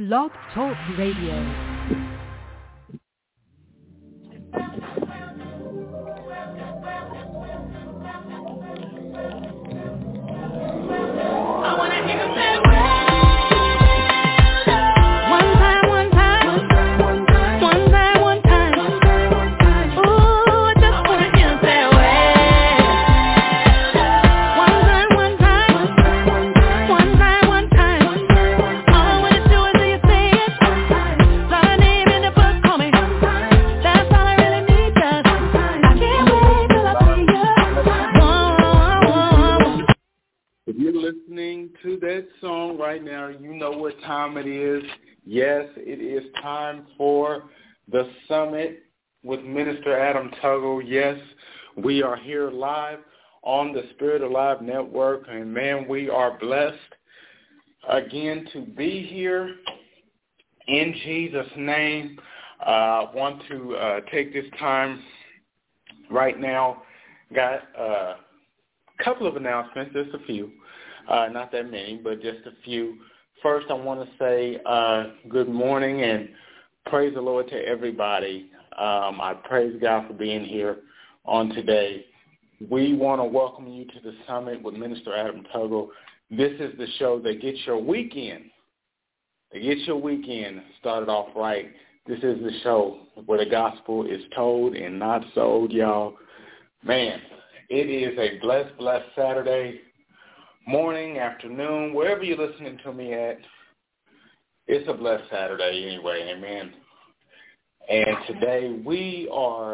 Blog Talk Radio. To that song right now, you know what time it is. Yes, it is time for the Summit with Minister Adam Tuggle. Yes, we are here live on the Spirit Alive Network, and man, we are blessed again to be here in Jesus' name. I want to take this time right now. Got a couple of announcements, just a few. Not that many, but just a few. First, I want to say good morning and praise the Lord to everybody. I praise God for being here on today. We want to welcome you to the Summit with Minister Adam Tuggle. This is the show that gets your weekend. Started off right. This is the show where the gospel is told and not sold, y'all. Man, it is a blessed Saturday morning, afternoon, wherever you're listening to me at. It's a blessed Saturday anyway, amen. And today we're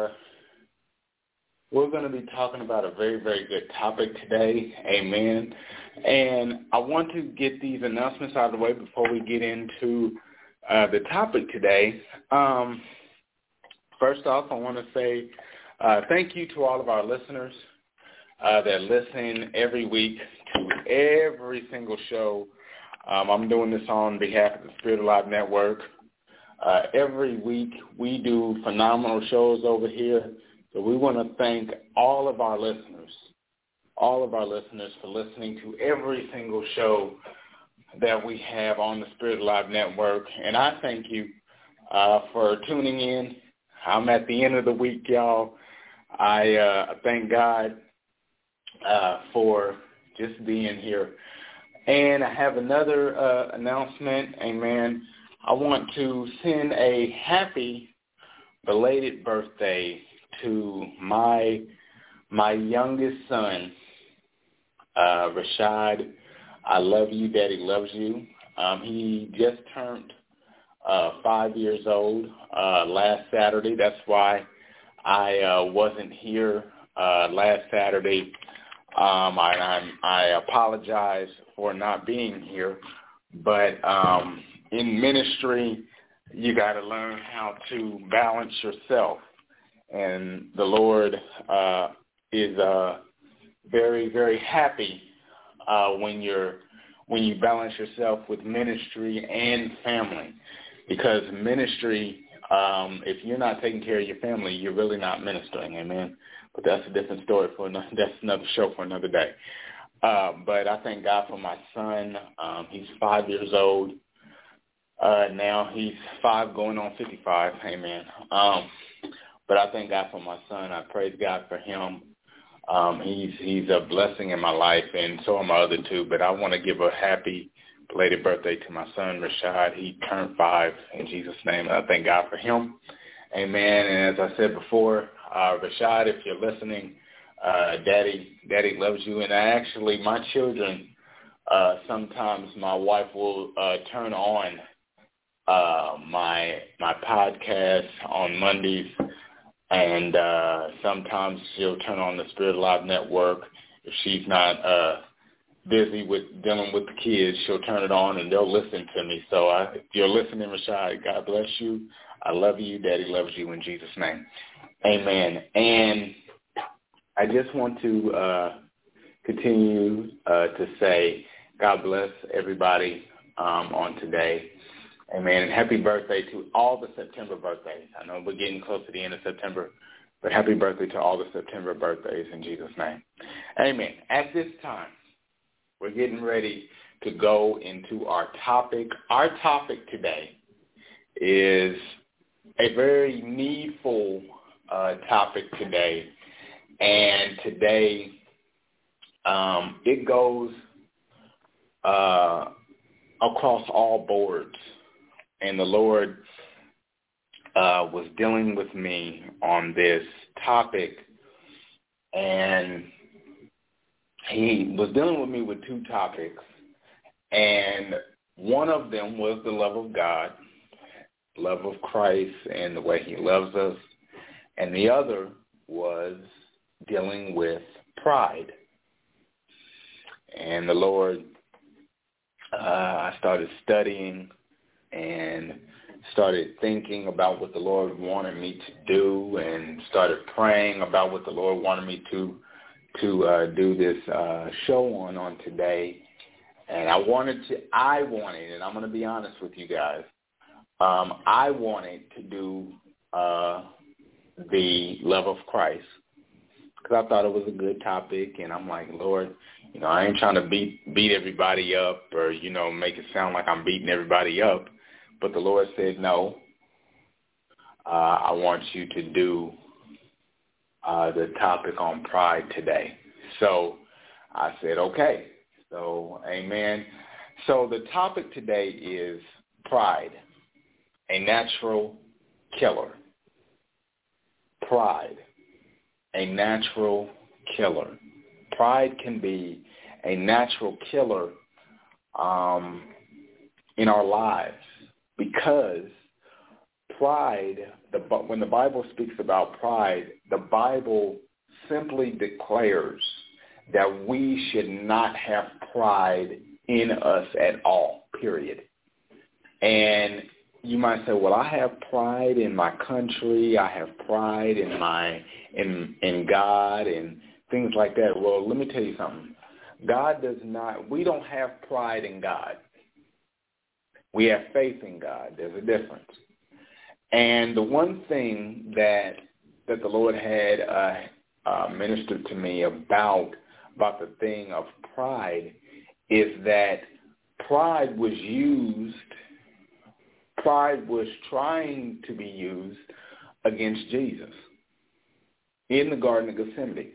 going to be talking about a very, very good topic today, amen. And I want to get these announcements out of the way before we get into the topic today. First off, I want to say thank you to all of our listeners that listen every week to every single show. I'm doing this on behalf of the Spirit Alive Network. Every week we do phenomenal shows over here. So we want to thank all of our listeners for listening to every single show that we have on the Spirit Alive Network. And I thank you for tuning in. I'm at the end of the week, y'all. I thank God for just being here. And I have another announcement, amen. I want to send a happy belated birthday to my youngest son, Rashad. I love you, Daddy loves you. He just turned 5 years old last Saturday. That's why I wasn't here last Saturday. I apologize for not being here, but in ministry, you got to learn how to balance yourself, and the Lord is very, very happy when you balance yourself with ministry and family, because ministry, if you're not taking care of your family, you're really not ministering, amen. But that's a different story that's another show for another day. But I thank God for my son. He's 5 years old. Now he's 5 going on 55. Amen. But I thank God for my son. I praise God for him. He's a blessing in my life, and so are my other two. But I want to give a happy belated birthday to my son, Rashad. He turned 5 in Jesus' name. I thank God for him. Amen. And as I said before, Rashad, if you're listening, Daddy loves you. And actually, my children, sometimes my wife will turn on my podcast on Mondays, and sometimes she'll turn on the Spirit Alive Network. If she's not busy with dealing with the kids, she'll turn it on, and they'll listen to me. So if you're listening, Rashad, God bless you. I love you. Daddy loves you in Jesus' name. Amen. And I just want to continue to say God bless everybody on today. Amen. And happy birthday to all the September birthdays. I know we're getting close to the end of September, but happy birthday to all the September birthdays in Jesus' name. Amen. At this time, we're getting ready to go into our topic. Our topic today is a very needful topic today, and today it goes across all boards, and the Lord was dealing with me on this topic, and he was dealing with me with two topics, and one of them was the love of God, love of Christ, and the way he loves us, and the other was dealing with pride. And the Lord, I started studying and started thinking about what the Lord wanted me to do, and started praying about what the Lord wanted me to do this show on today. And I wanted, and I'm going to be honest with you guys, I wanted to do the love of Christ, because I thought it was a good topic, and I'm like, Lord, I ain't trying to beat everybody up or, make it sound like I'm beating everybody up. But the Lord said, no, I want you to do the topic on pride today. So I said, okay. So, amen. So the topic today is pride, a natural killer. Pride, a natural killer. Pride can be a natural killer in our lives, because pride, when the Bible speaks about pride, the Bible simply declares that we should not have pride in us at all, period. And you might say, well, I have pride in my country, I have pride in God and things like that. Well, let me tell you something. We don't have pride in God. We have faith in God. There's a difference. And the one thing that the Lord had ministered to me about the thing of pride is that pride was trying to be used against Jesus in the Garden of Gethsemane.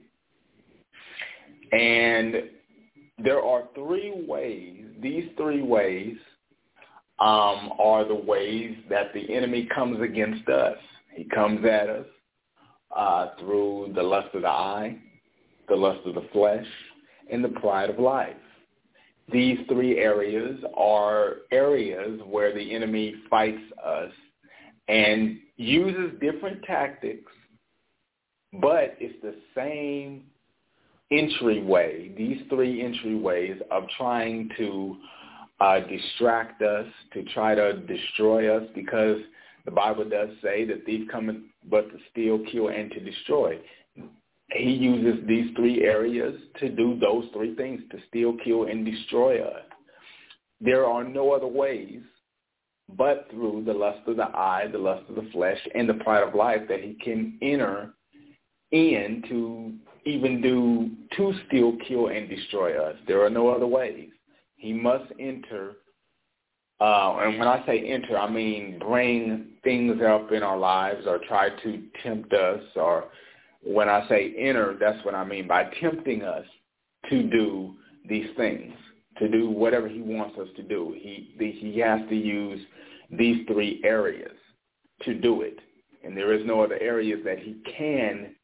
And there are three ways. These three ways are the ways that the enemy comes against us. He comes at us through the lust of the eye, the lust of the flesh, and the pride of life. These three areas are areas where the enemy fights us and uses different tactics, but it's the same entryway, these three entryways of trying to distract us, to try to destroy us, because the Bible does say that thief cometh but to steal, kill, and to destroy. He uses these three areas to do those three things, to steal, kill, and destroy us. There are no other ways but through the lust of the eye, the lust of the flesh, and the pride of life that he can enter in to even to steal, kill, and destroy us. There are no other ways. He must enter, and when I say enter, I mean bring things up in our lives or try to tempt us, or when I say enter, that's what I mean by tempting us to do these things, to do whatever he wants us to do. He has to use these three areas to do it, and there is no other areas that he can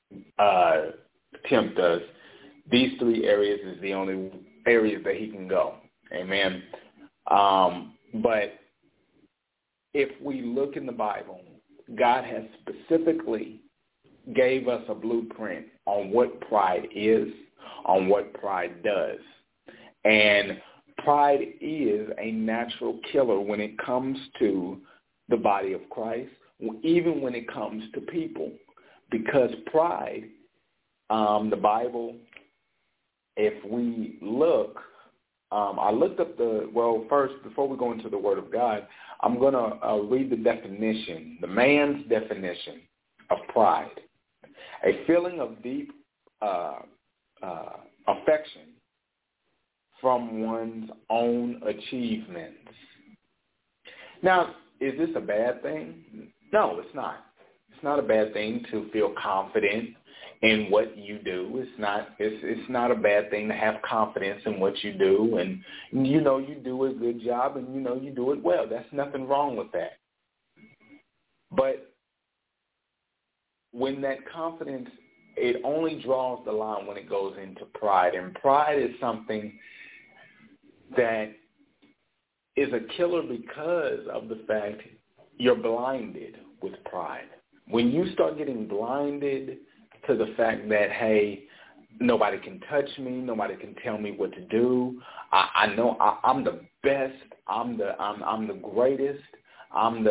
tempt us. These three areas is the only areas that he can go. Amen. But if we look in the Bible, God has specifically gave us a blueprint on what pride is, on what pride does. And pride is a natural killer when it comes to the body of Christ, even when it comes to people. Because pride, the Bible, if we look, I looked up first, before we go into the Word of God, I'm going to read the definition, the man's definition of pride. A feeling of deep affection from one's own achievements. Now, is this a bad thing? No, it's not. It's not a bad thing to feel confident in what you do. It's not a bad thing to have confidence in what you do, and you know you do a good job, and you know you do it well. There's nothing wrong with that. But when that confidence, it only draws the line when it goes into pride. And pride is something that is a killer because of the fact you're blinded with pride. When you start getting blinded to the fact that, hey, nobody can touch me, nobody can tell me what to do. I know I'm the best. I'm the greatest. I'm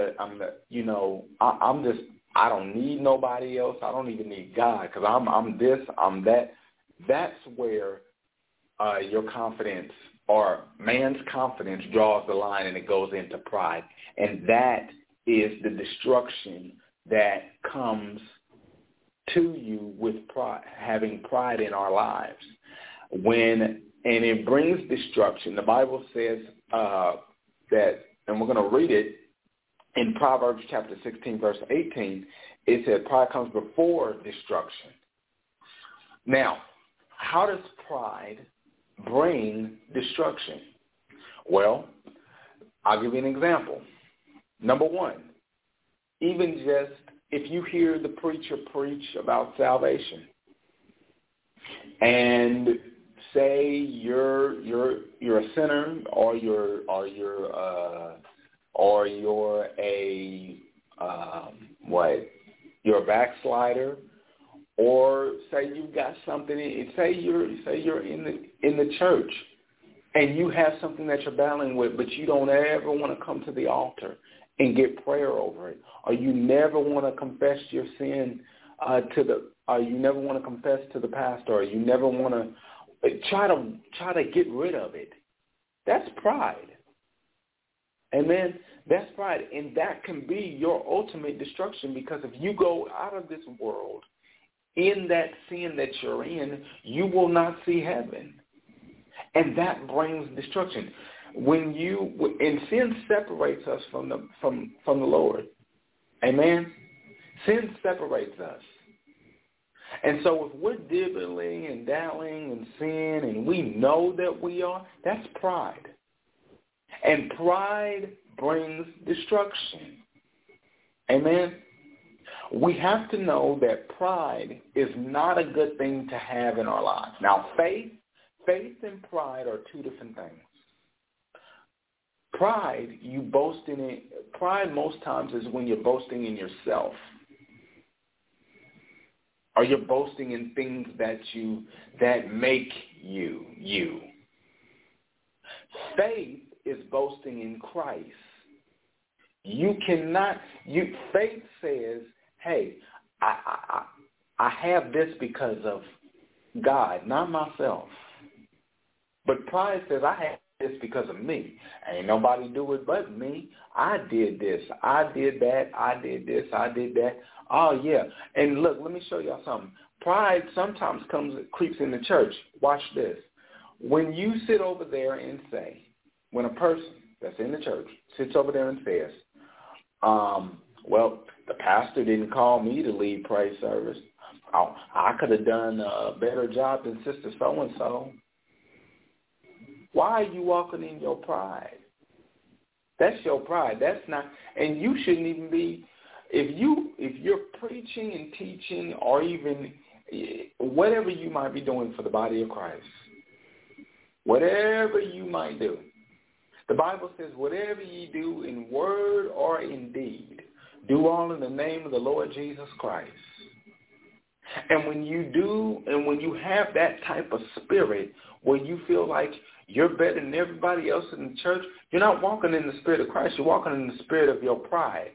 just, I don't need nobody else. I don't even need God because I'm this, I'm that. That's where your confidence or man's confidence draws the line and it goes into pride. And that is the destruction that comes to you with pride, having pride in our lives. And it brings destruction. The Bible says that, and we're going to read it, in Proverbs chapter 16, verse 18, it says pride comes before destruction. Now, how does pride bring destruction? Well, I'll give you an example. Number one, even just if you hear the preacher preach about salvation and say you're a sinner or you're a backslider, or say you've got something. Say you're in the church and you have something that you're battling with, but you don't ever want to come to the altar and get prayer over it, or you never want to confess your sin you never want to confess to the pastor, or you never want to try to get rid of it. That's pride. Amen. That's pride. And that can be your ultimate destruction, because if you go out of this world in that sin that you're in, you will not see heaven. And that brings destruction. And sin separates us from the Lord. Amen. Sin separates us. And so if we're dibbling and dallying in sin and we know that we are, that's pride. And pride brings destruction. Amen. We have to know that pride is not a good thing to have in our lives. Now, faith and pride are two different things. Pride, you boast in it. Pride most times is when you're boasting in yourself, or you're boasting in things that make you. Faith is boasting in Christ. Faith says, hey, I have this because of God, not myself. But pride says, I have this because of me. Ain't nobody do it but me. I did this. I did that. I did this. I did that. Oh, yeah. And look, let me show y'all something. Pride sometimes creeps in the church. Watch this. When you sit over there and say, when a person that's in the church sits over there and says, well, the pastor didn't call me to lead praise service. Oh, I could have done a better job than Sister So-and-so. Why are you walking in your pride? That's your pride. That's not, and you shouldn't even be, if you're preaching and teaching, or even whatever you might be doing for the body of Christ, whatever you might do, the Bible says, whatever ye do in word or in deed, do all in the name of the Lord Jesus Christ. And when you do, and when you have that type of spirit where you feel like you're better than everybody else in the church, you're not walking in the spirit of Christ. You're walking in the spirit of your pride.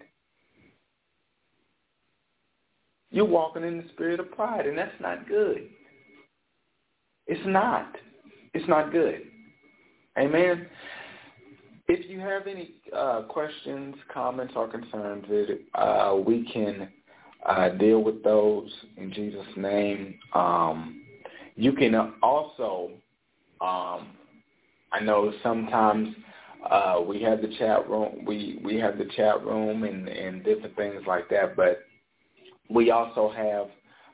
You're walking in the spirit of pride, and that's not good. It's not. It's not good. Amen. If you have any questions, comments, or concerns, we can deal with those in Jesus' name. You can also I know sometimes we have the chat room. We have the chat room and different things like that. But we also have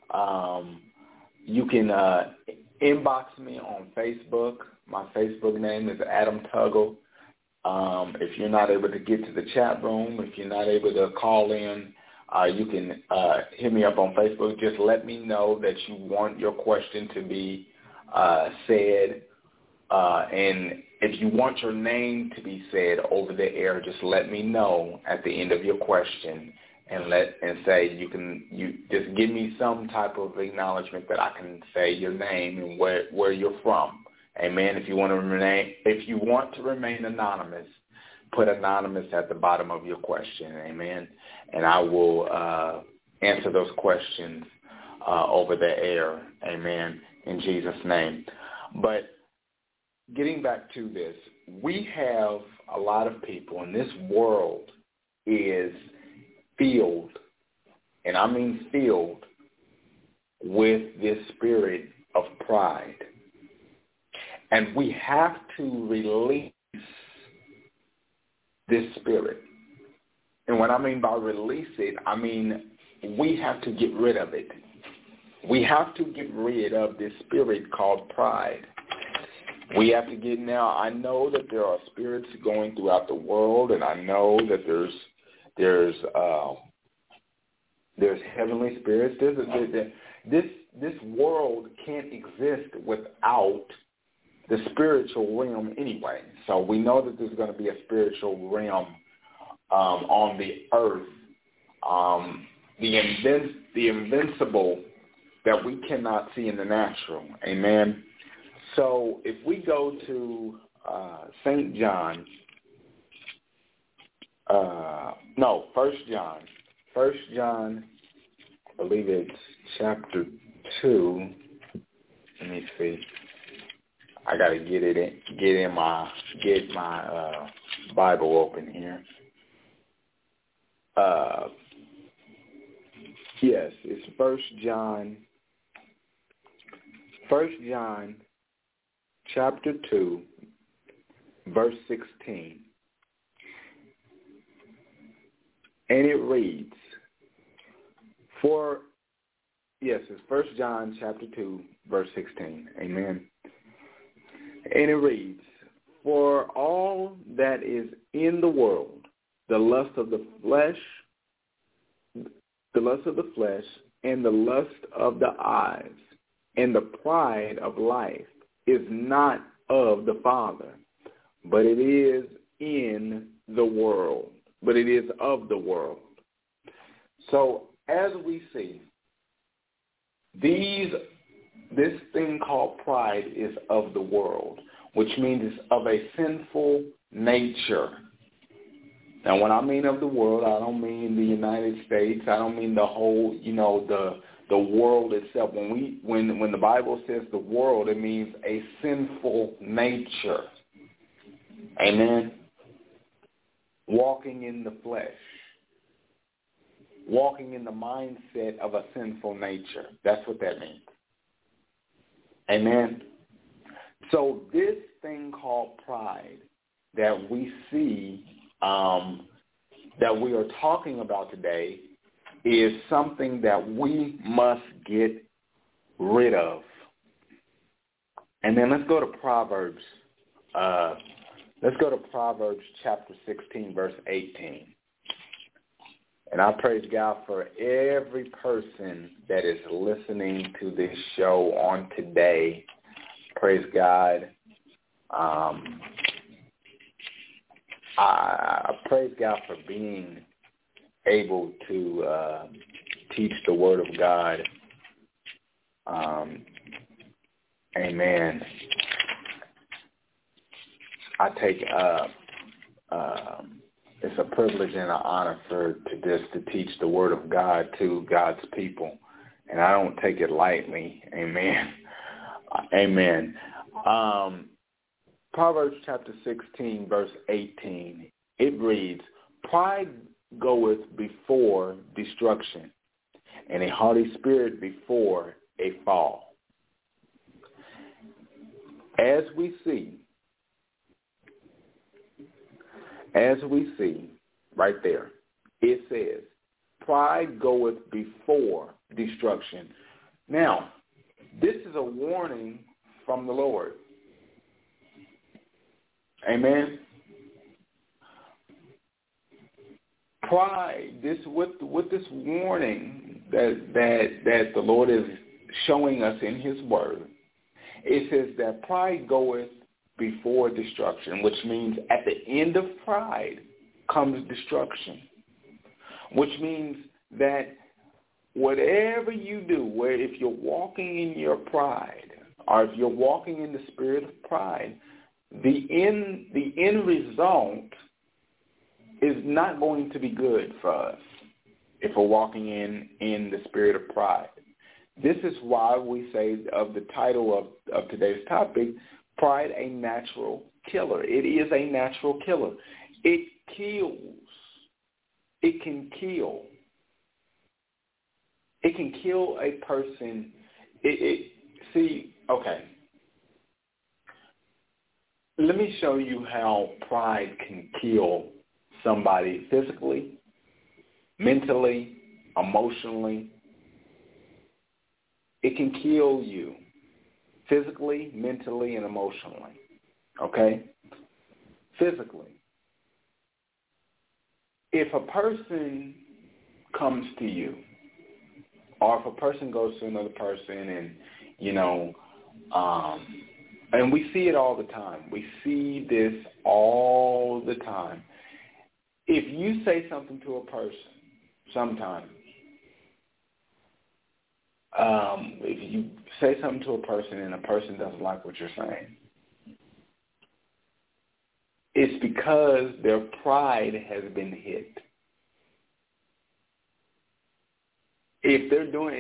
you can inbox me on Facebook. My Facebook name is Adam Tuggle. If you're not able to get to the chat room, if you're not able to call in, you can hit me up on Facebook. Just let me know that you want your question to be said. And if you want your name to be said over the air, just let me know at the end of your question and say you just give me some type of acknowledgement that I can say your name and where you're from. Amen. If you want to remain anonymous, put anonymous at the bottom of your question. Amen. And I will answer those questions over the air. Amen. In Jesus' name. But getting back to this, we have a lot of people, and this world is filled, and I mean filled, with this spirit of pride. And we have to release this spirit. And what I mean by release it, I mean we have to get rid of it. We have to get rid of this spirit called pride. We have to get now. I know that there are spirits going throughout the world, and I know that there's heavenly spirits. This world can't exist without the spiritual realm anyway. So we know that there's going to be a spiritual realm on the earth, the invincible that we cannot see in the natural. Amen. So if we go to St. John, 1 John, I believe it's chapter 2. Let me see. I gotta get my Bible open here. Yes, it's 1 John. 1 John chapter 2, verse 16. And it reads, it's 1 John chapter 2, verse 16. Amen. And it reads, for all that is in the world, the lust of the flesh, and the lust of the eyes, and the pride of life is not of the Father, but it is in the world. But it is of the world. So as we see, this thing called pride is of the world, which means it's of a sinful nature. Now, when I mean of the world, I don't mean the United States. I don't mean the whole, the world itself. When the Bible says the world, it means a sinful nature. Amen. Walking in the flesh. Walking in the mindset of a sinful nature. That's what that means. Amen. So this thing called pride that we see, that we are talking about today, is something that we must get rid of. And then let's go to Proverbs. Let's go to Proverbs chapter 16, verse 18. And I praise God for every person that is listening to this show on today. Praise God. I praise God for being able to teach the Word of God. Amen. I take it's a privilege and an honor to teach the Word of God to God's people, and I don't take it lightly. Amen. Amen. Proverbs chapter 16, verse 18. It reads, "Pride goeth before destruction, and a haughty spirit before a fall." As we see, as we see right there, it says, pride goeth before destruction. Now, this is a warning from the Lord. Amen. Pride, with this warning that the Lord is showing us in his word, it says that pride goeth before destruction, which means at the end of pride comes destruction, which means that whatever you do, where if you're walking in your pride or if you're walking in the spirit of pride, the end result is not going to be good for us if we're walking in the spirit of pride. This is why we say of the title of today's topic, pride a natural killer. It is a natural killer. It kills. It can kill. It can kill a person. Okay. Let me show you how pride can kill somebody physically, mentally, emotionally. It can kill you physically, mentally, and emotionally. Okay? Physically. If a person comes to you, or if a person goes to another person and, and we see it all the time. We see this all the time. If you say something to a person sometime, if you say something to a person and a person doesn't like what you're saying, it's because their pride has been hit. If they're doing,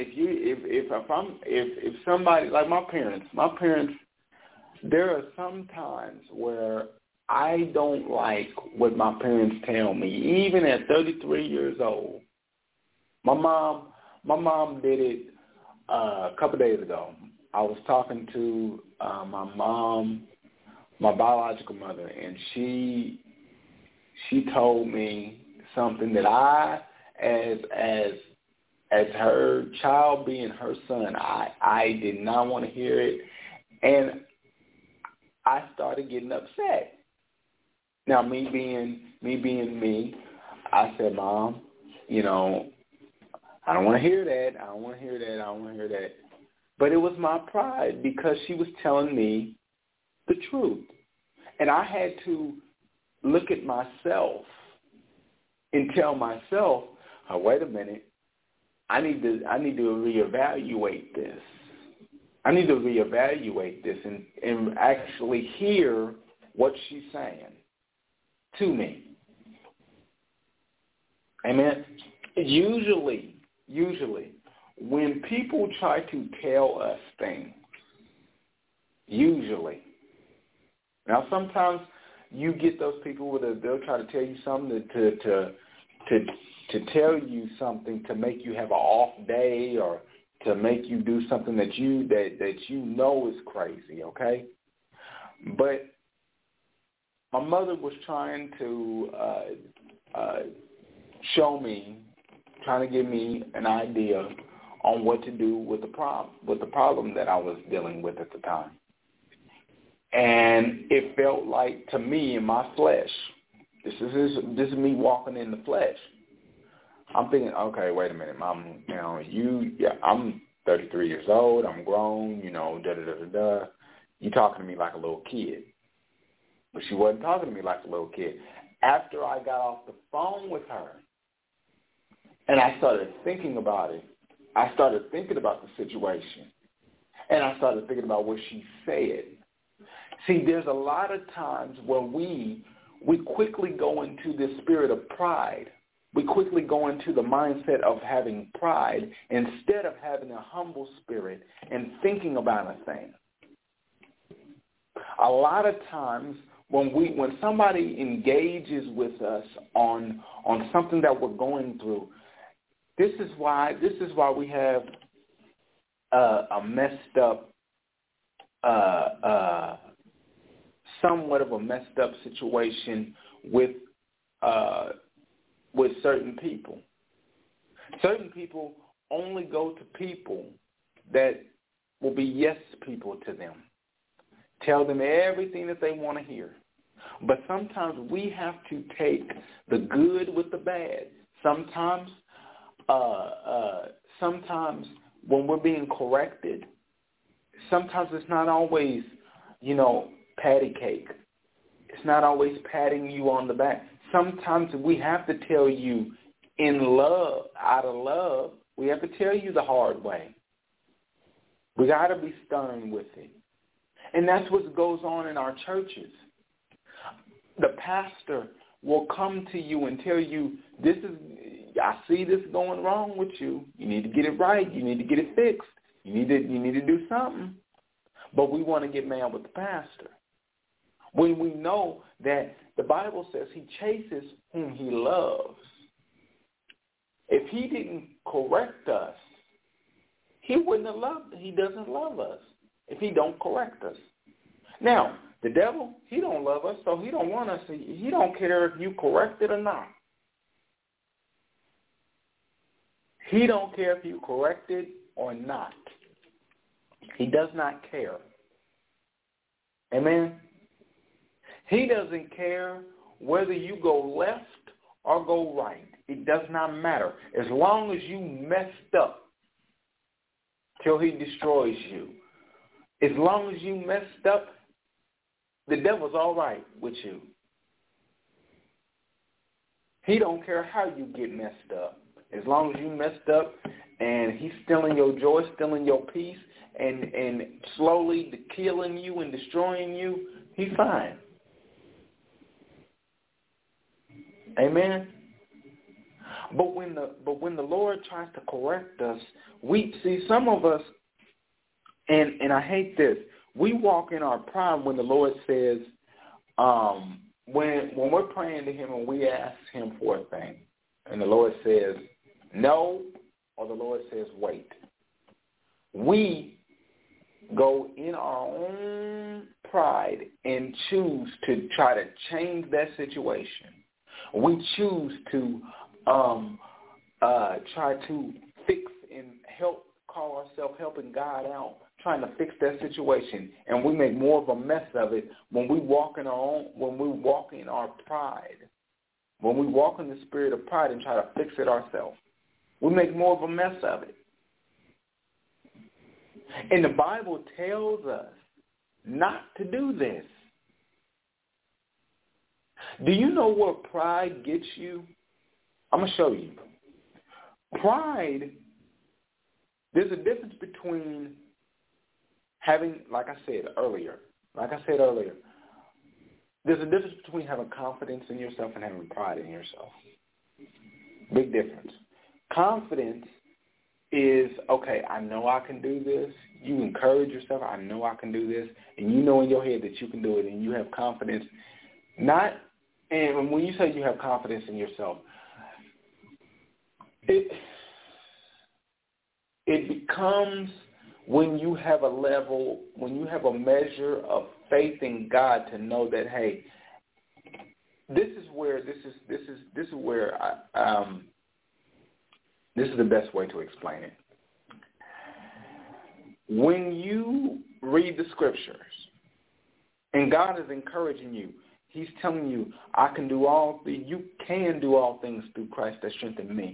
if somebody like my parents, there are some times where I don't like what my parents tell me, even at 33 years old. My mom did it a couple of days ago. I was talking to my mom, my biological mother, and she told me something that I, as her child being her son, I did not want to hear it, and I started getting upset. Now, me being me, I said, Mom, I don't want to hear that. I don't want to hear that. But it was my pride because she was telling me the truth. And I had to look at myself and tell myself, oh, wait a minute, I need to reevaluate this. I need to reevaluate this and actually hear what she's saying to me. Amen. Usually, when people try to tell us things, now sometimes you get those people they'll try to tell you something to tell you something to make you have an off day or to make you do something that you know is crazy, okay? But my mother was trying to show me, trying to give me an idea on what to do with the problem that I was dealing with at the time. And it felt like, to me, in my flesh, this is me walking in the flesh. I'm thinking, okay, wait a minute, Mom. I'm 33 years old. I'm grown. You talking to me like a little kid. But she wasn't talking to me like a little kid. After I got off the phone with her, and I started thinking about it, I started thinking about the situation, and I started thinking about what she said. See, there's a lot of times where we quickly go into this spirit of pride. We quickly go into the mindset of having pride instead of having a humble spirit and thinking about a thing. A lot of times when somebody engages with us on something that we're going through, this is why we have a messed up, somewhat of a messed up situation with with certain people. Certain people only go to people that will be yes people to them. Tell them everything that they want to hear. But sometimes we have to take the good with the bad. Sometimes when we're being corrected, sometimes it's not always, patty cake. It's not always patting you on the back. Sometimes we have to tell you in love, out of love, we have to tell you the hard way. We got to be stern with it. And that's what goes on in our churches. The pastor will come to you and tell you, I see this going wrong with you. You need to get it right. You need to get it fixed. You need to do something. But we want to get mad with the pastor. When we know that the Bible says he chases whom he loves. If he didn't correct us, he doesn't love us if he don't correct us. Now, the devil, he don't love us, so he don't want us. He don't care if you correct it or not. He don't care if you correct it or not. He does not care. Amen? He doesn't care whether you go left or go right. It does not matter. As long as you messed up till he destroys you. As long as you messed up, the devil's all right with you. He don't care how you get messed up. As long as you messed up and he's stealing your joy, stealing your peace, and slowly killing you and destroying you, he's fine. Amen? But when the Lord tries to correct us, we see some of us, and I hate this, we walk in our pride when the Lord says, when we're praying to him and we ask him for a thing, and the Lord says no, or the Lord says wait. We go in our own pride and choose to try to change that situation. We choose to try to fix and help, call ourselves helping God out, trying to fix that situation, and we make more of a mess of it when we walk in our pride, when we walk in the spirit of pride and try to fix it ourselves. We make more of a mess of it. And the Bible tells us not to do this. Do you know where pride gets you? I'm going to show you. Pride, there's a difference between having, like I said earlier, there's a difference between having confidence in yourself and having pride in yourself. Big difference. Confidence is, okay, I know I can do this. You encourage yourself, I know I can do this. And you know in your head that you can do it, and you have confidence. And when you say you have confidence in yourself, it becomes when you have a measure of faith in God to know that, hey, this is the best way to explain it. When you read the scriptures and God is encouraging you, he's telling you, you can do all things through Christ that strengthens me.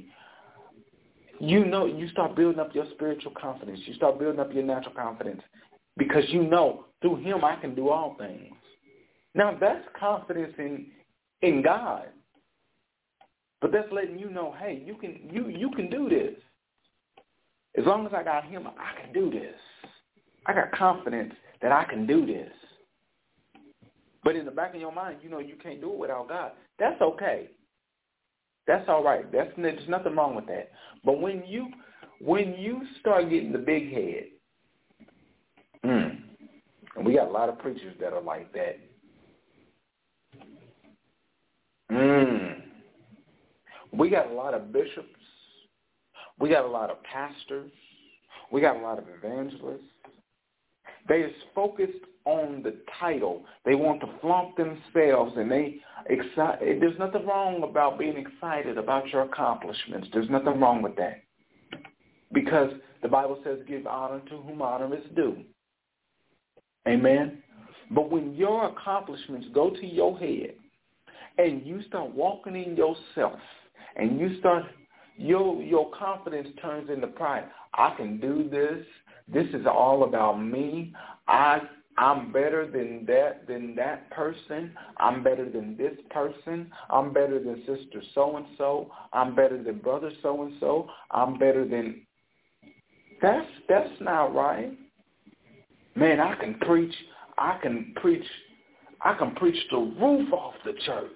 You start building up your spiritual confidence. You start building up your natural confidence because you know through him I can do all things. Now that's confidence in God. But that's letting you know, hey, you can do this. As long as I got him, I can do this. I got confidence that I can do this. But in the back of your mind, you know you can't do it without God. That's okay. That's all right. There's nothing wrong with that. But when you start getting the big head, and we got a lot of preachers that are like that. We got a lot of bishops. We got a lot of pastors. We got a lot of evangelists They is focused on the title. They want to flaunt themselves, and there's nothing wrong about being excited about your accomplishments. There's nothing wrong with that. Because the Bible says give honor to whom honor is due. Amen? But when your accomplishments go to your head and you start walking in yourself and you start, your confidence turns into pride. I can do this. This is all about me. I'm better than that person. I'm better than this person. I'm better than sister so-and-so. I'm better than brother so-and-so. I'm better than... That's not right. Man, I can preach the roof off the church.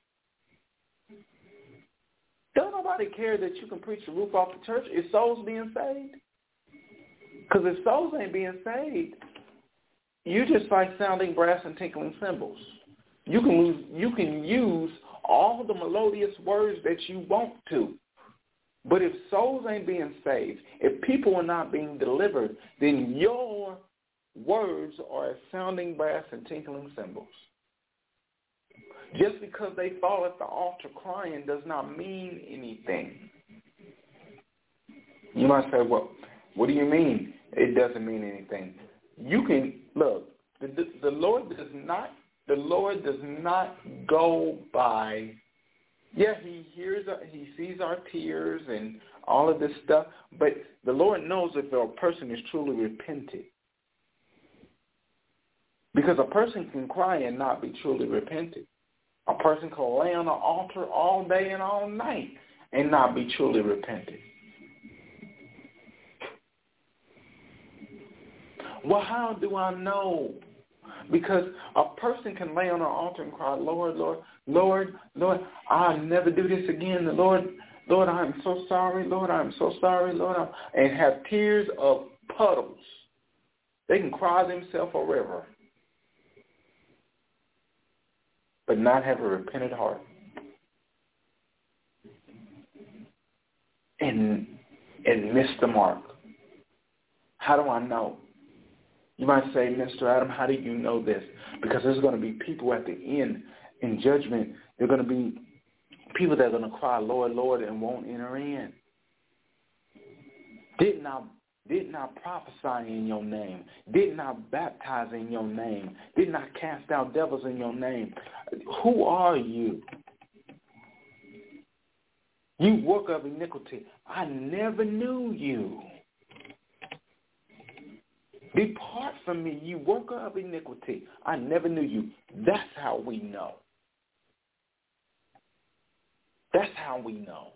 Don't nobody care that you can preach the roof off the church if souls being saved? Because if souls ain't being saved, you just like sounding brass and tinkling cymbals. You can use all the melodious words that you want to. But if souls ain't being saved, if people are not being delivered, then your words are as sounding brass and tinkling cymbals. Just because they fall at the altar crying does not mean anything. You might say, well, what do you mean it doesn't mean anything? You can, look, the Lord does not go by, yeah, he sees our tears and all of this stuff, but the Lord knows if a person is truly repentant. Because a person can cry and not be truly repentant. A person can lay on the altar all day and all night and not be truly repentant. Well, how do I know? Because a person can lay on an altar and cry, Lord, Lord, Lord, Lord, I'll never do this again. Lord, I'm so sorry. Lord, I'm so sorry. Lord, and have tears of puddles. They can cry themselves a river, but not have a repentant heart. And miss the mark. How do I know? You might say, Mr. Adam, how do you know this? Because there's going to be people at the end in judgment. There are going to be people that are going to cry, Lord, Lord, and won't enter in. Did not prophesy in your name. Did not baptize in your name. Did not cast out devils in your name. Who are you? You work of iniquity. I never knew you. Depart from me, you worker of iniquity. I never knew you. That's how we know. That's how we know.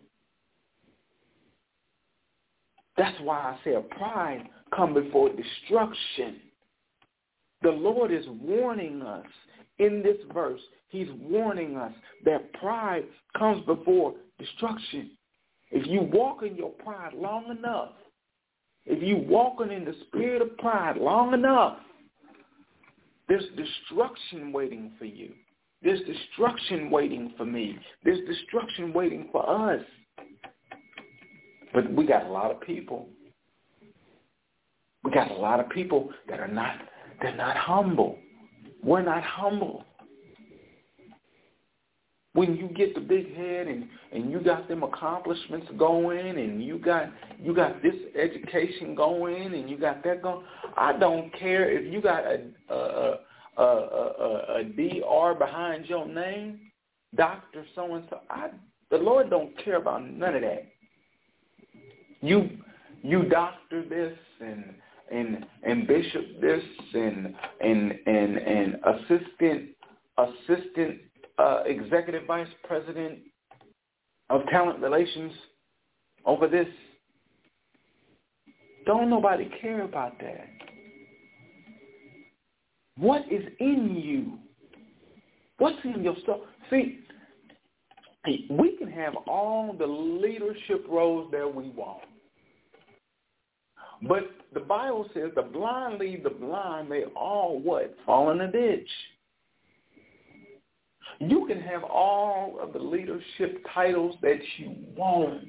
That's why I say pride come before destruction. The Lord is warning us in this verse. He's warning us that pride comes before destruction. If you walk in your pride long enough, if you walking in the spirit of pride long enough, there's destruction waiting for you. There's destruction waiting for me. There's destruction waiting for us. But we got a lot of people. We got a lot of people that are not, they're not humble. We're not humble. When you get the big head and you got them accomplishments going and you got this education going and you got that going, I don't care if you got a DR behind your name, Dr. So-and-so. The Lord don't care about none of that. You doctor this and bishop this and assistant executive vice president of talent relations over this. Don't nobody care about that. What is in you? What's in your soul? See, we can have all the leadership roles that we want. But the Bible says the blind lead the blind, they all what? Fall in a ditch. You can have all of the leadership titles that you want.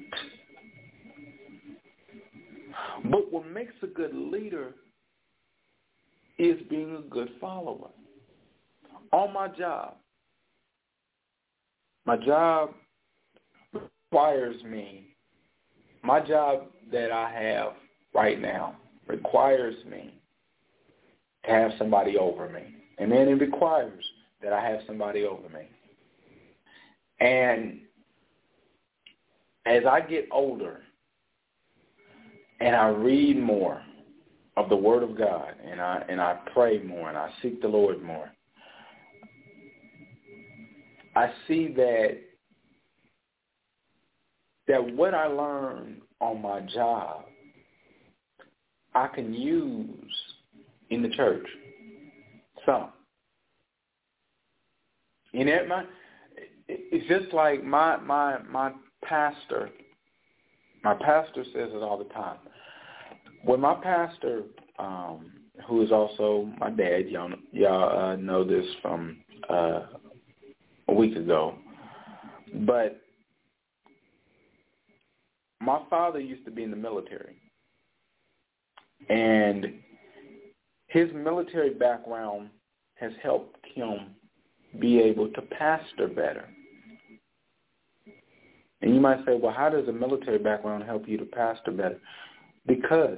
But what makes a good leader is being a good follower. On my job requires me, my job that I have right now requires me to have somebody over me. And then it requires that I have somebody over me. And as I get older and I read more of the Word of God and I pray more and I seek the Lord more, I see that what I learned on my job I can use in the church. Some. And it's just like my pastor. My pastor says it all the time. When my pastor, who is also my dad, y'all know this from a week ago, but my father used to be in the military, and his military background has helped him be able to pastor better. And you might say, well, how does a military background help you to pastor better? Because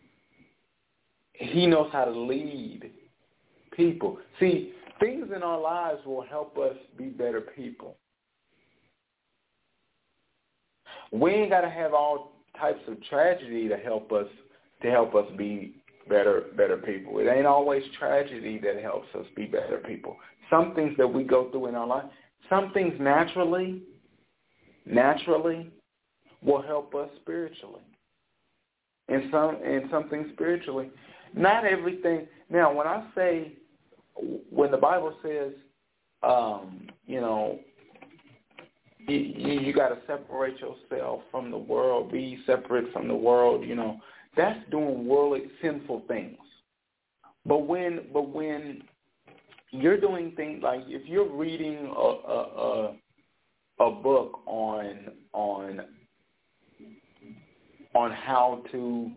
he knows how to lead people. See, things in our lives will help us be better people. We ain't got to have all types of tragedy to help us be better people. It ain't always tragedy that helps us be better people. Some things that we go through in our life, some things naturally will help us spiritually. And some things spiritually. Not everything. Now, when the Bible says, you got to separate yourself from the world, be separate from the world, that's doing worldly, sinful things. But when you're doing things like if you're reading a book on how to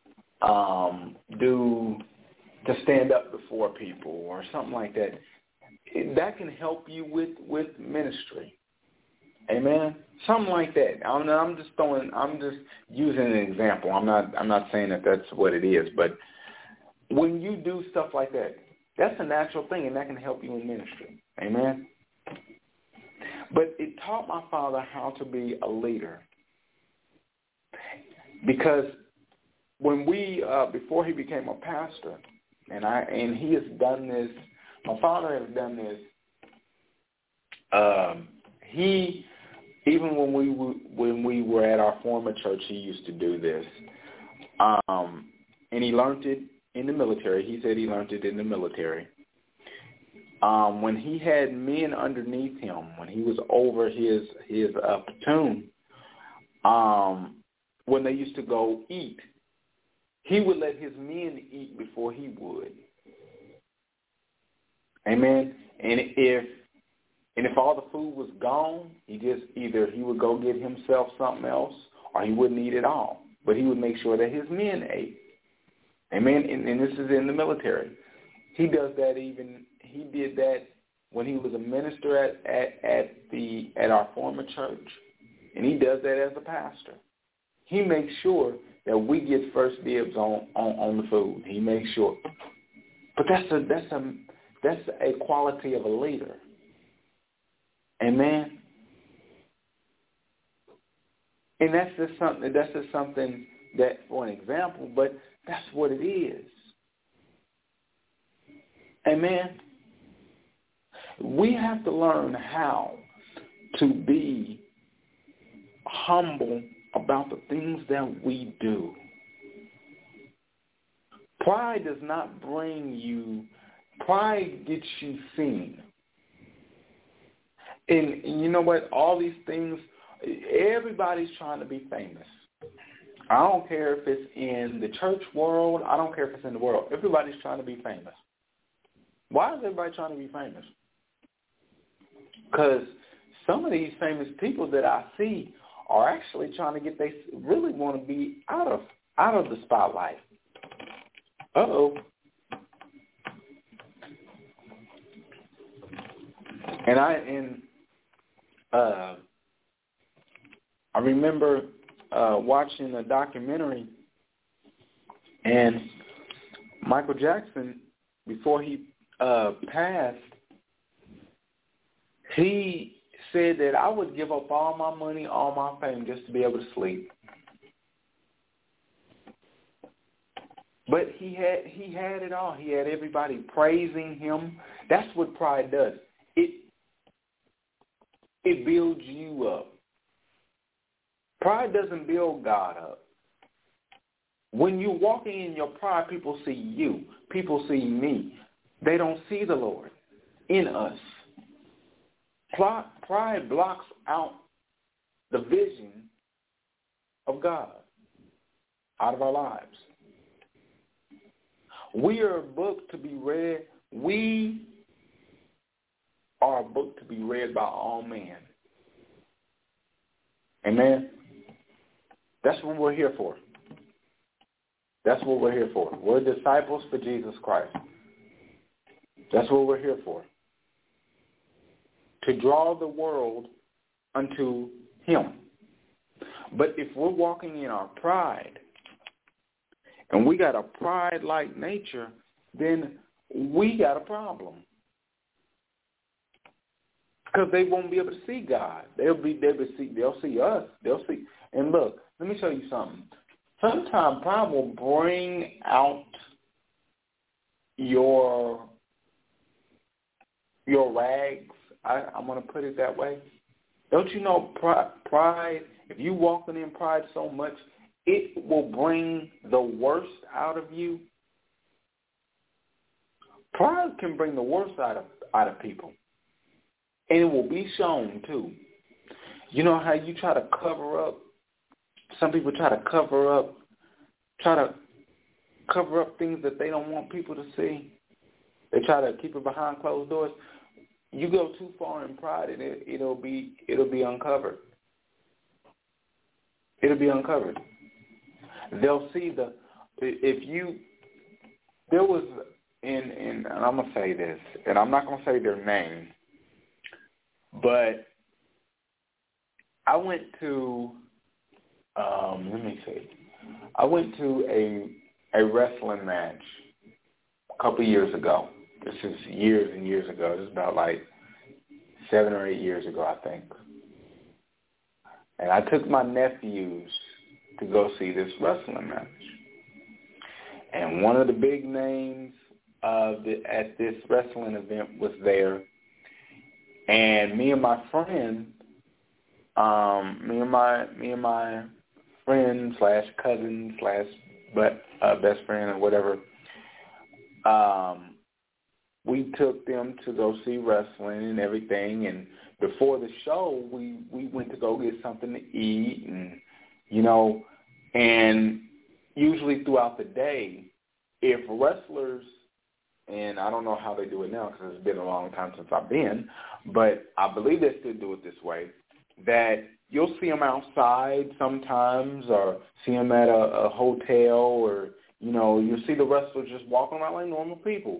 stand up before people or something like that, that can help you with ministry. Amen. Something like that. I'm just using an example. I'm not saying that that's what it is, but when you do stuff like that, that's a natural thing, and that can help you in ministry. Amen. But it taught my father how to be a leader, because when before he became a pastor, and he has done this, my father has done this. Even when we were at our former church, he used to do this, and he learned it in the military. He said he learned it in the military. When he had men underneath him, when he was over his platoon, when they used to go eat, he would let his men eat before he would. Amen. And if all the food was gone, either he would go get himself something else, or he wouldn't eat at all. But he would make sure that his men ate. Amen. And this is in the military. He did that when he was a minister at our former church, and he does that as a pastor. He makes sure that we get first dibs on the food. He makes sure. But that's a quality of a leader. Amen. And that's just something that, for an example, but that's what it is. Amen. We have to learn how to be humble about the things that we do. Pride gets you seen. And you know what? All these things, everybody's trying to be famous. I don't care if it's in the church world. I don't care if it's in the world. Everybody's trying to be famous. Why is everybody trying to be famous? Because some of these famous people that I see are actually trying to they really want to be out of the spotlight. Uh-oh. And I remember watching a documentary, and Michael Jackson, before he passed, he said that I would give up all my money, all my fame, just to be able to sleep. But he had it all. He had everybody praising him. That's what pride does. It builds you up. Pride doesn't build God up. When you're walking in your pride, people see you. People see me. They don't see the Lord in us. Pride blocks out the vision of God out of our lives. We are a book to be read. We are a book to be read by all men. Amen? That's what we're here for. That's what we're here for. We're disciples for Jesus Christ. That's what we're here for. To draw the world unto him. But if we're walking in our pride, and we got a pride-like nature, then we got a problem. Because they won't be able to see God. They'll see us. They'll see. And look, let me show you something. Sometimes pride will bring out your rags. I'm going to put it that way. Don't you know pride, if you're walking in pride so much, it will bring the worst out of you. Pride can bring the worst out of people. And it will be shown, too. You know how you try to cover up? Some people try to cover up things that they don't want people to see. They try to keep it behind closed doors. You go too far in pride, and it'll be uncovered. It'll be uncovered. They'll see there was, and I'm going to say this, and I'm not going to say their name, but I went to, I went to a wrestling match a couple years ago. This is years and years ago. This is about like 7 or 8 years ago, I think. And I took my nephews to go see this wrestling match. And one of the big names at this wrestling event was there. And me and my friend, me and my friend / cousin / best friend or whatever, we took them to go see wrestling and everything. And before the show, we went to go get something to eat, and and usually throughout the day, if wrestlers, and I don't know how they do it now because it's been a long time since I've been, but I believe they still do it this way, that you'll see them outside sometimes, or see them at a hotel, or, you'll see the wrestlers just walking around like normal people,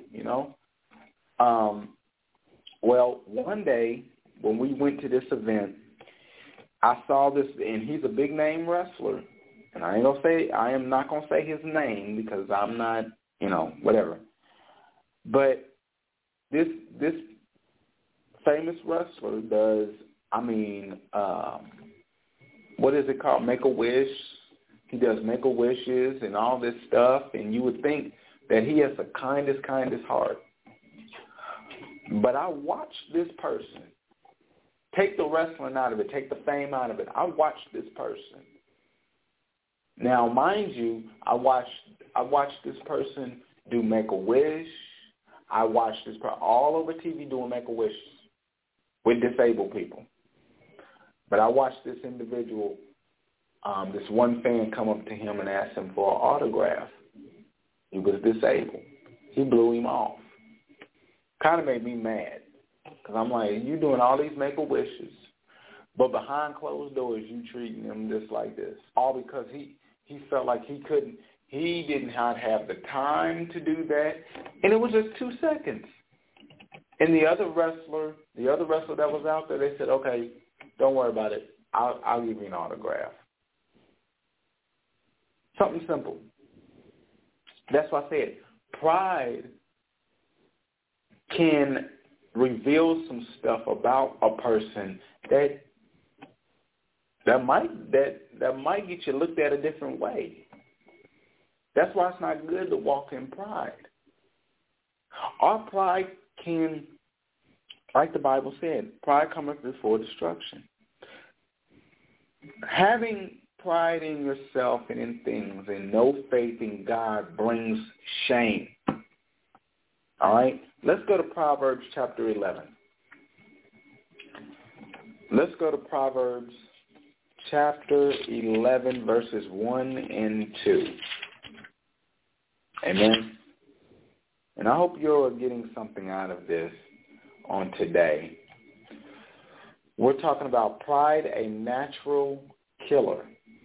Well, one day when we went to this event, I saw this, and he's a big name wrestler, and I am not gonna say his name because I'm not, whatever. But this famous wrestler does, what is it called? Make-A-Wish. He does Make-A-Wishes and all this stuff, and you would think that he has the kindest heart. But I watched this person. Take the wrestling out of it. Take the fame out of it. I watched this person. Now, mind you, I watched this person do Make-A-Wish. I watched this person all over TV doing Make-A-Wish with disabled people. But I watched this individual, this one fan come up to him and ask him for an autograph. He was disabled. He blew him off. Kind of made me mad. Because I'm like, you doing all these Make-A-Wishes, but behind closed doors you treating him just like this. All because he felt like he did not have the time to do that. And it was just 2 seconds. And the other wrestler that was out there, they said, okay, don't worry about it. I'll give you an autograph. Something simple. That's why I said pride can reveal some stuff about a person that might get you looked at a different way. That's why it's not good to walk in pride. Our pride can, like the Bible said, pride cometh before destruction. Having pride in yourself and in things and no faith in God brings shame. All right? Let's go to Proverbs chapter 11. Let's go to Proverbs chapter 11, verses 1 and 2. Amen? And I hope you're getting something out of this on today. We're talking about pride, a natural killer.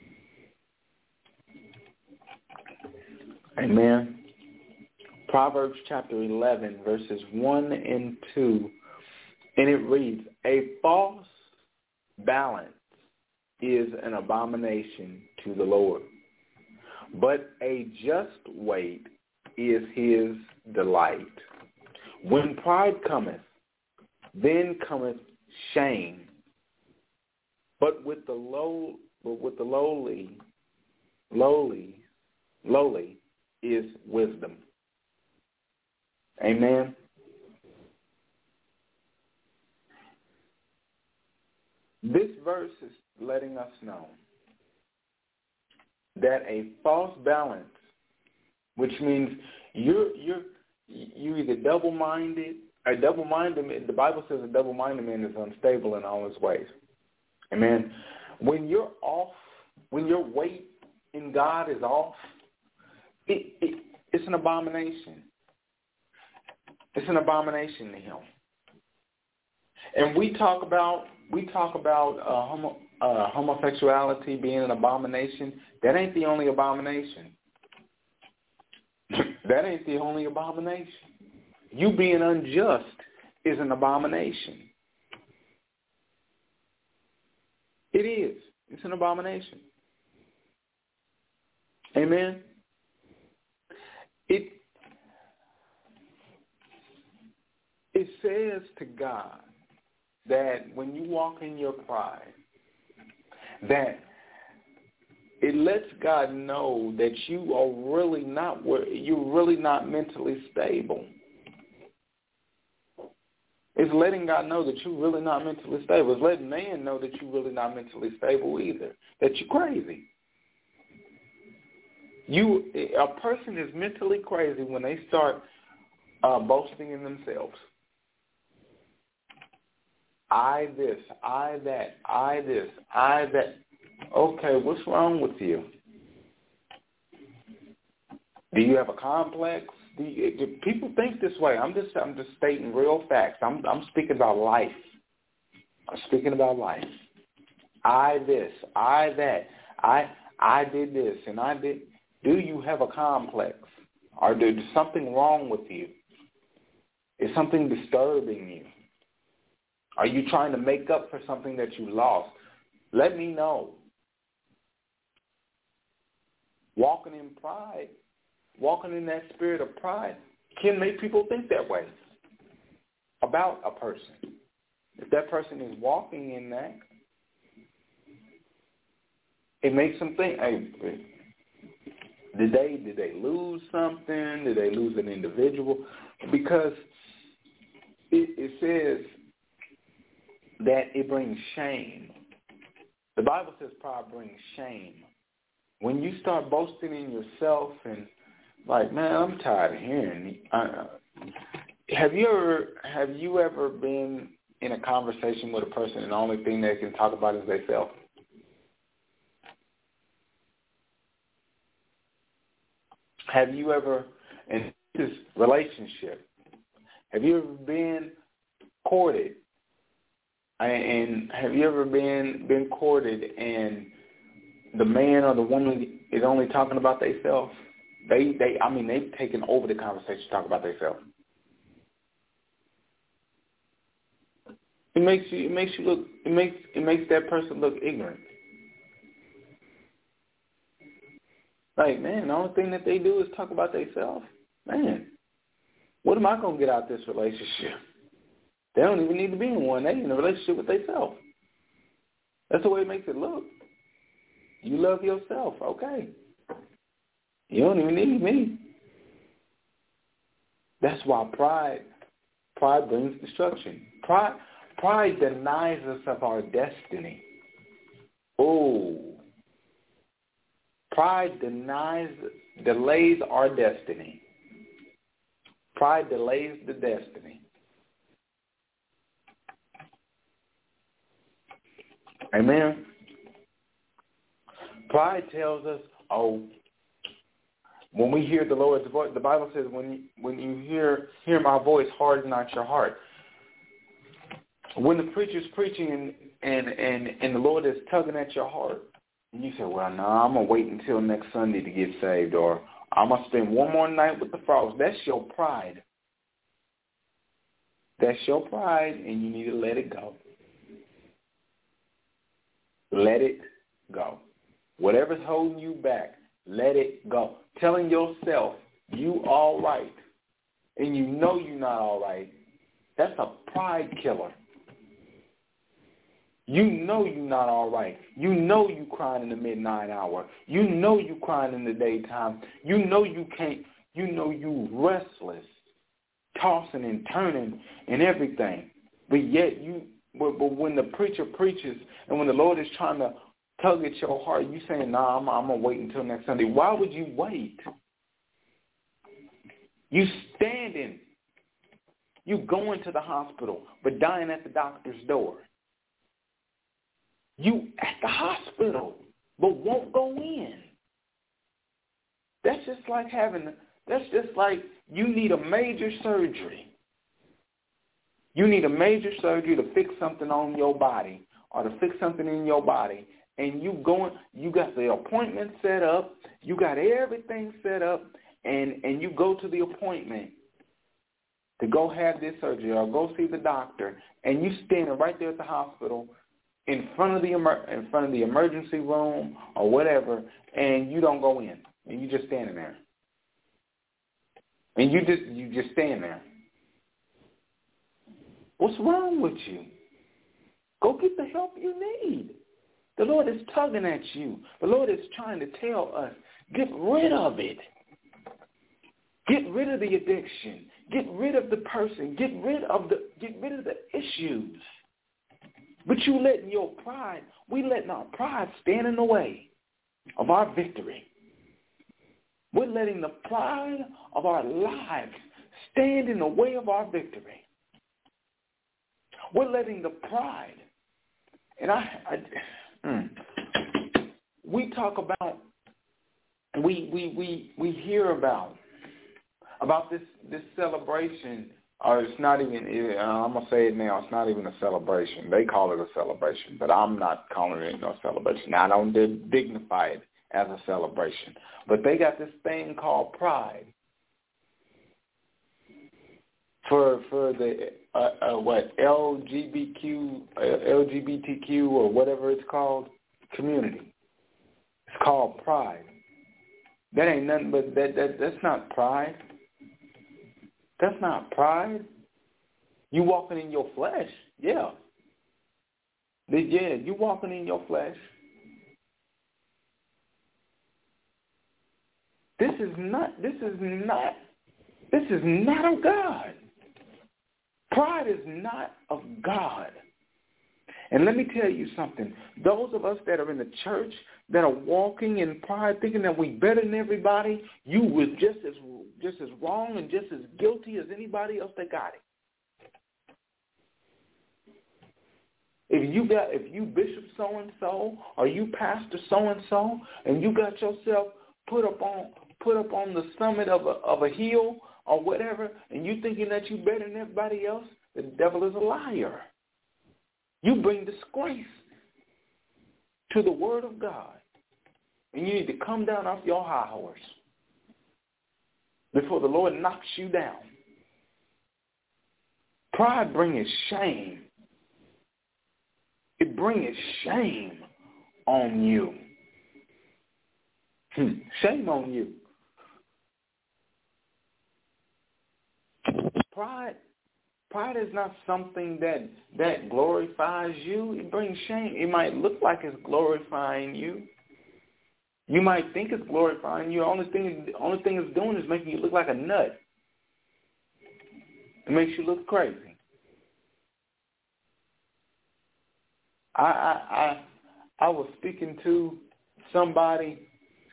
Amen. Proverbs chapter 11, verses 1 and 2. And it reads, a false balance is an abomination to the Lord, but a just weight is his delight. When pride cometh, then cometh shame, but with the lowly is wisdom. Amen. This verse is letting us know that a false balance, which means you're either double-minded. The Bible says a double-minded man is unstable in all his ways. Amen. When you're off, when your weight in God is off, it's an abomination. It's an abomination to him. And we talk about homosexuality being an abomination. That ain't the only abomination. That ain't the only abomination. You being unjust is an abomination. It is. It's an abomination. Amen. It says to God that when you walk in your pride, that it lets God know that you are you're really not mentally stable. It's letting God know that you're really not mentally stable. It's letting man know that you're really not mentally stable either, that you're crazy. A person is mentally crazy when they start boasting in themselves. I this, I that, I this, I that. Okay, what's wrong with you? Do you have a complex? Do people think this way? I'm just stating real facts. I'm speaking about life. I'm speaking about life. I this, I that, I did this, and I did. Do you have a complex? Or there's something wrong with you? Is something disturbing you? Are you trying to make up for something that you lost? Let me know. Walking in pride, walking in that spirit of pride can make people think that way about a person. If that person is walking in that, it makes them think, hey, did they lose something? Did they lose an individual? Because it says that it brings shame. The Bible says pride brings shame. When you start boasting in yourself and like, man, I'm tired of hearing. Have you ever been in a conversation with a person and the only thing they can talk about is themselves? Have you ever, in this relationship, have you ever been courted? And have you ever been courted and the man or the woman is only talking about themselves? They've taken over the conversation to talk about themselves. It makes that person look ignorant. Like, man, the only thing that they do is talk about themselves. Man, what am I going to get out of this relationship? They don't even need to be in one. They in a relationship with themselves. That's the way it makes it look. You love yourself, okay. You don't even need me. That's why pride brings destruction. Pride denies us of our destiny. Oh. Pride delays our destiny. Pride delays the destiny. Amen. Pride tells us, when we hear the Lord's voice, the Bible says, when you hear my voice, harden not your heart. When the preacher's preaching and the Lord is tugging at your heart, and you say, well, no, I'm going to wait until next Sunday to get saved, or I'm going to spend one more night with the frogs. That's your pride. That's your pride, and you need to let it go. Let it go. Whatever's holding you back, let it go. Telling yourself you all right, and you know you're not all right, that's a pride killer. You know you're not all right. You know you crying in the midnight hour. You know you crying in the daytime. You know you can't. You know you restless, tossing and turning and everything. But yet but when the preacher preaches and when the Lord is trying to tug at your heart, you saying, nah, I'm going to wait until next Sunday. Why would you wait? You standing. You going to the hospital, but dying at the doctor's door. You at the hospital, but won't go in. That's just like you need a major surgery. You need a major surgery to fix something on your body or to fix something in your body. And you got the appointment set up, you got everything set up, and you go to the appointment to go have this surgery or go see the doctor, and you standing right there at the hospital in front of the emergency room or whatever, and you don't go in, and you just standing there, and you just stand there. What's wrong with you? Go get the help you need. The Lord is tugging at you. The Lord is trying to tell us, get rid of it. Get rid of the addiction. Get rid of the person. Get rid of the issues. But we letting our pride stand in the way of our victory. We're letting the pride of our lives stand in the way of our victory. We're letting the pride, and we talk about, we hear about this celebration. Or it's not even, I'm going to say it now, it's not even a celebration. They call it a celebration, but I'm not calling it no celebration. Now, I don't dignify it as a celebration. But they got this thing called Pride for the, LGBTQ or whatever it's called, community. It's called Pride. That ain't nothing but, that's not pride. That's not pride. You walking in your flesh, yeah. Yeah, you walking in your flesh. This is not of God. Pride is not of God. And let me tell you something. Those of us that are in the church that are walking in pride, thinking that we better than everybody, you was just as wrong and just as guilty as anybody else that got it. If you bishop so and so or you pastor so and so, and you got yourself put up on the summit of a hill or whatever, and you thinking that you better than everybody else, the devil is a liar. You bring disgrace to the word of God. And you need to come down off your high horse before the Lord knocks you down. Pride brings shame. it brings shame on you. Shame on you. Pride is not something that glorifies you. It brings shame. It might look like it's glorifying you. You might think it's glorifying you. The only thing it's doing is making you look like a nut. It makes you look crazy. I was speaking to somebody.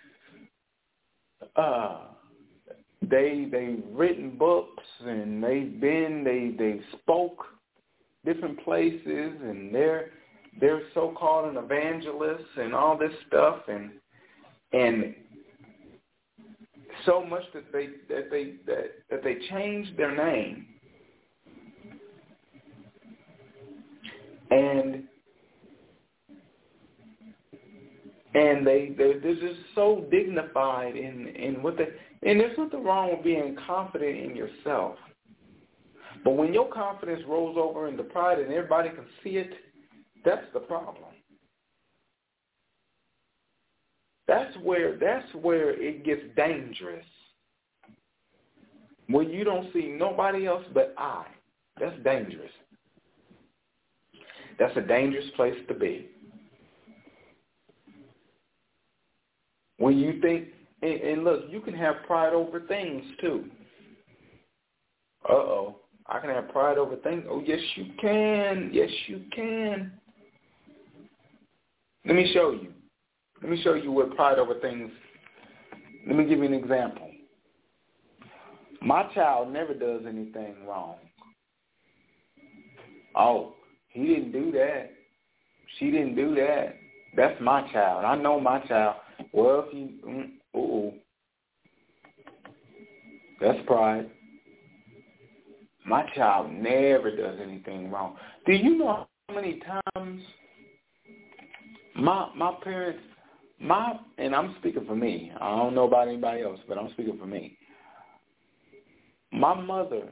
They've written books and they spoke different places, and they're so-called an evangelist and all this stuff, and so much that they changed their name, and they're just so dignified in what they. And there's nothing wrong with being confident in yourself. But when your confidence rolls over into pride and everybody can see it, that's the problem. That's where it gets dangerous. When you don't see nobody else but I. That's dangerous. That's a dangerous place to be. When you think, and look, you can have pride over things too. I can have pride over things. Oh, yes, you can. Yes, you can. Let me show you. Let me show you what pride over things. Let me give you an example. My child never does anything wrong. Oh, he didn't do that. She didn't do that. That's my child. I know my child. Well, if you, that's pride. My child never does anything wrong. Do you know how many times my parents, and I'm speaking for me. I don't know about anybody else, but I'm speaking for me. My mother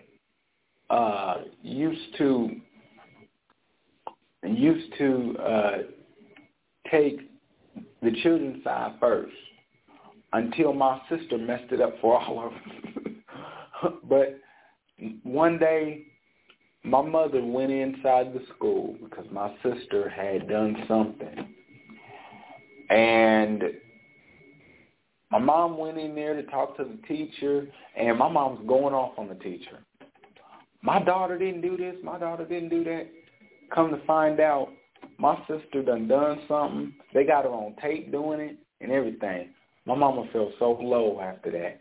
used to take the children's side first until my sister messed it up for all of them. But one day, my mother went inside the school because my sister had done something. And my mom went in there to talk to the teacher, and my mom's going off on the teacher. My daughter didn't do this. My daughter didn't do that. Come to find out, my sister done something. They got her on tape doing it and everything. My mama felt so low after that.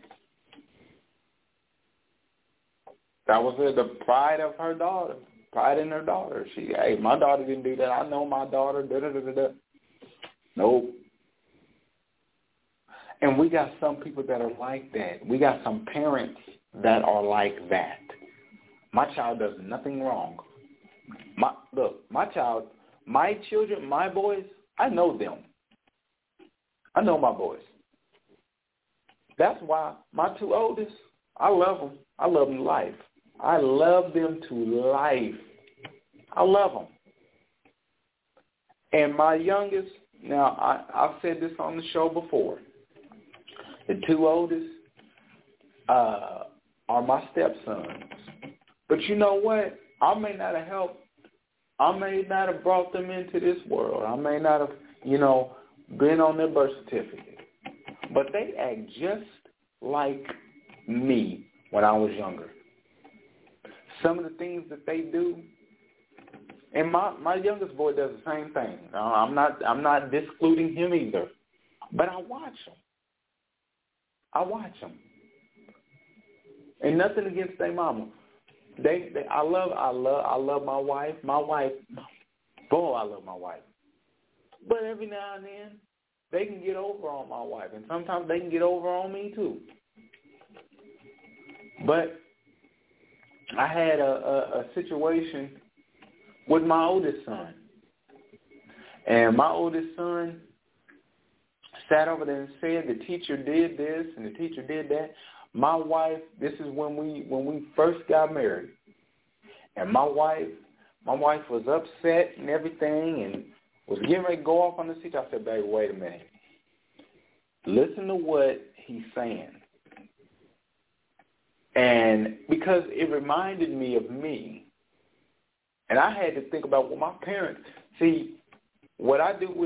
That was the pride of her daughter, pride in her daughter. Hey, my daughter didn't do that. I know my daughter, da-da-da-da-da. Nope. And we got some people that are like that. We got some parents that are like that. My child does nothing wrong. My children, my boys, I know them. I know my boys. That's why my two oldest, I love them. I love them to life. I love them to life. I love them. And my youngest, now I've said this on the show before, the two oldest are my stepsons. But you know what? I may not have helped. I may not have brought them into this world. I may not have, been on their birth certificate. But they act just like me when I was younger. Some of the things that they do, and my youngest boy does the same thing. I'm not discluding him either, but I watch them. And nothing against their mama. I love my wife. My wife, boy, I love my wife. But every now and then, they can get over on my wife, and sometimes they can get over on me too. But I had a situation with my oldest son. And my oldest son sat over there and said the teacher did this and the teacher did that. My wife, this is when we first got married. And my wife my wife was upset and everything and was getting ready to go off on the seat. I said, baby, wait a minute. Listen to what he's saying. And because it reminded me of me, and I had to think about what my parents, what I do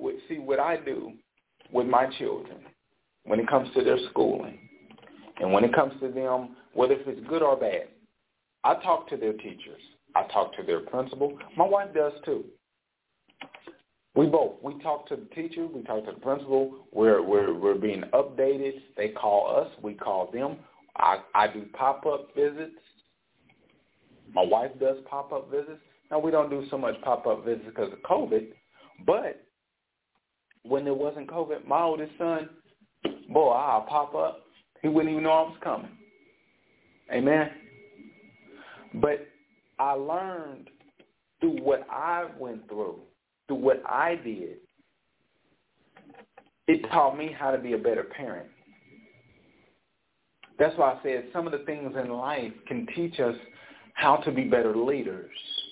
with my children when it comes to their schooling and when it comes to them, whether if it's good or bad. I talk to their teachers. I talk to their principal. My wife does too. We talk to the teacher. We talk to the principal. We're being updated. They call us. We call them. I do pop-up visits. My wife does pop-up visits. Now, we don't do so much pop-up visits because of COVID, but when there wasn't COVID, my oldest son, boy, I'll pop up. He wouldn't even know I was coming. Amen? But I learned through what I went through what I did, it taught me how to be a better parent. That's why I said some of the things in life can teach us how to be better leaders.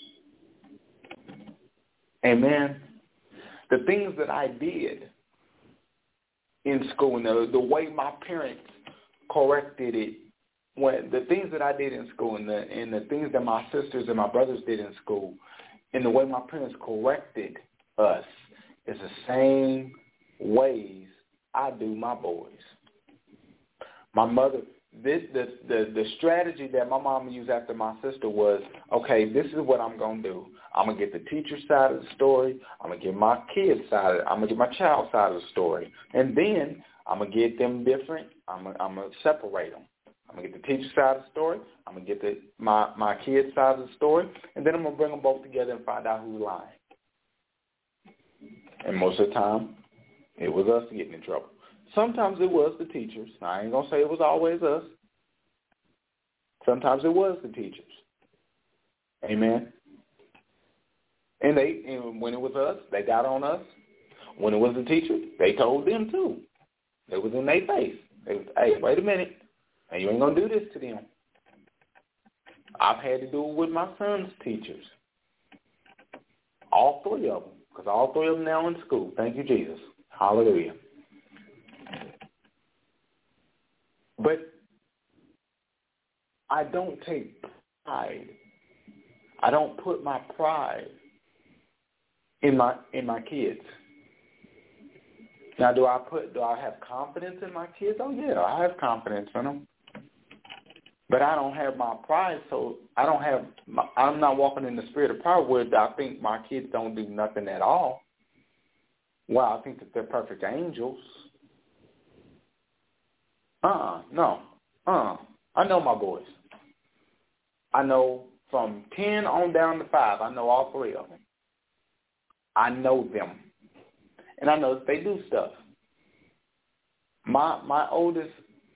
Amen. The things that I did in school, and the way my parents corrected it, the things that I did in school and the things that my sisters and my brothers did in school, and the way my parents corrected us is the same ways I do my boys. My mother, the strategy that my mom used after my sister was, okay, this is what I'm going to do. I'm going to get the teacher side of the story. I'm going to get my kid's side of it. I'm going to get my child's side of the story. And then I'm going to get them different. I'm going to separate them. I'm going to get the teacher side of the story. I'm going to get my kid's side of the story. And then I'm going to bring them both together and find out who's lying. And most of the time, it was us getting in trouble. Sometimes it was the teachers. I ain't going to say it was always us. Sometimes it was the teachers. Amen. And when it was us, they got on us. When it was the teacher, they told them too. It was in their face. They was, hey, wait a minute. And you ain't going to do this to them. I've had to do it with my son's teachers. All three of them. Because all three of them now in school. Thank you, Jesus. Hallelujah. But I don't take pride. I don't put my pride in my kids. Now, do I have confidence in my kids? Oh yeah, I have confidence in them. But I don't have my pride, so I'm not walking in the spirit of pride where I think my kids don't do nothing at all. Well, I think that they're perfect angels. No. I know my boys. I know from 10 on down to 5. I know all three of them. I know them. And I know that they do stuff. My oldest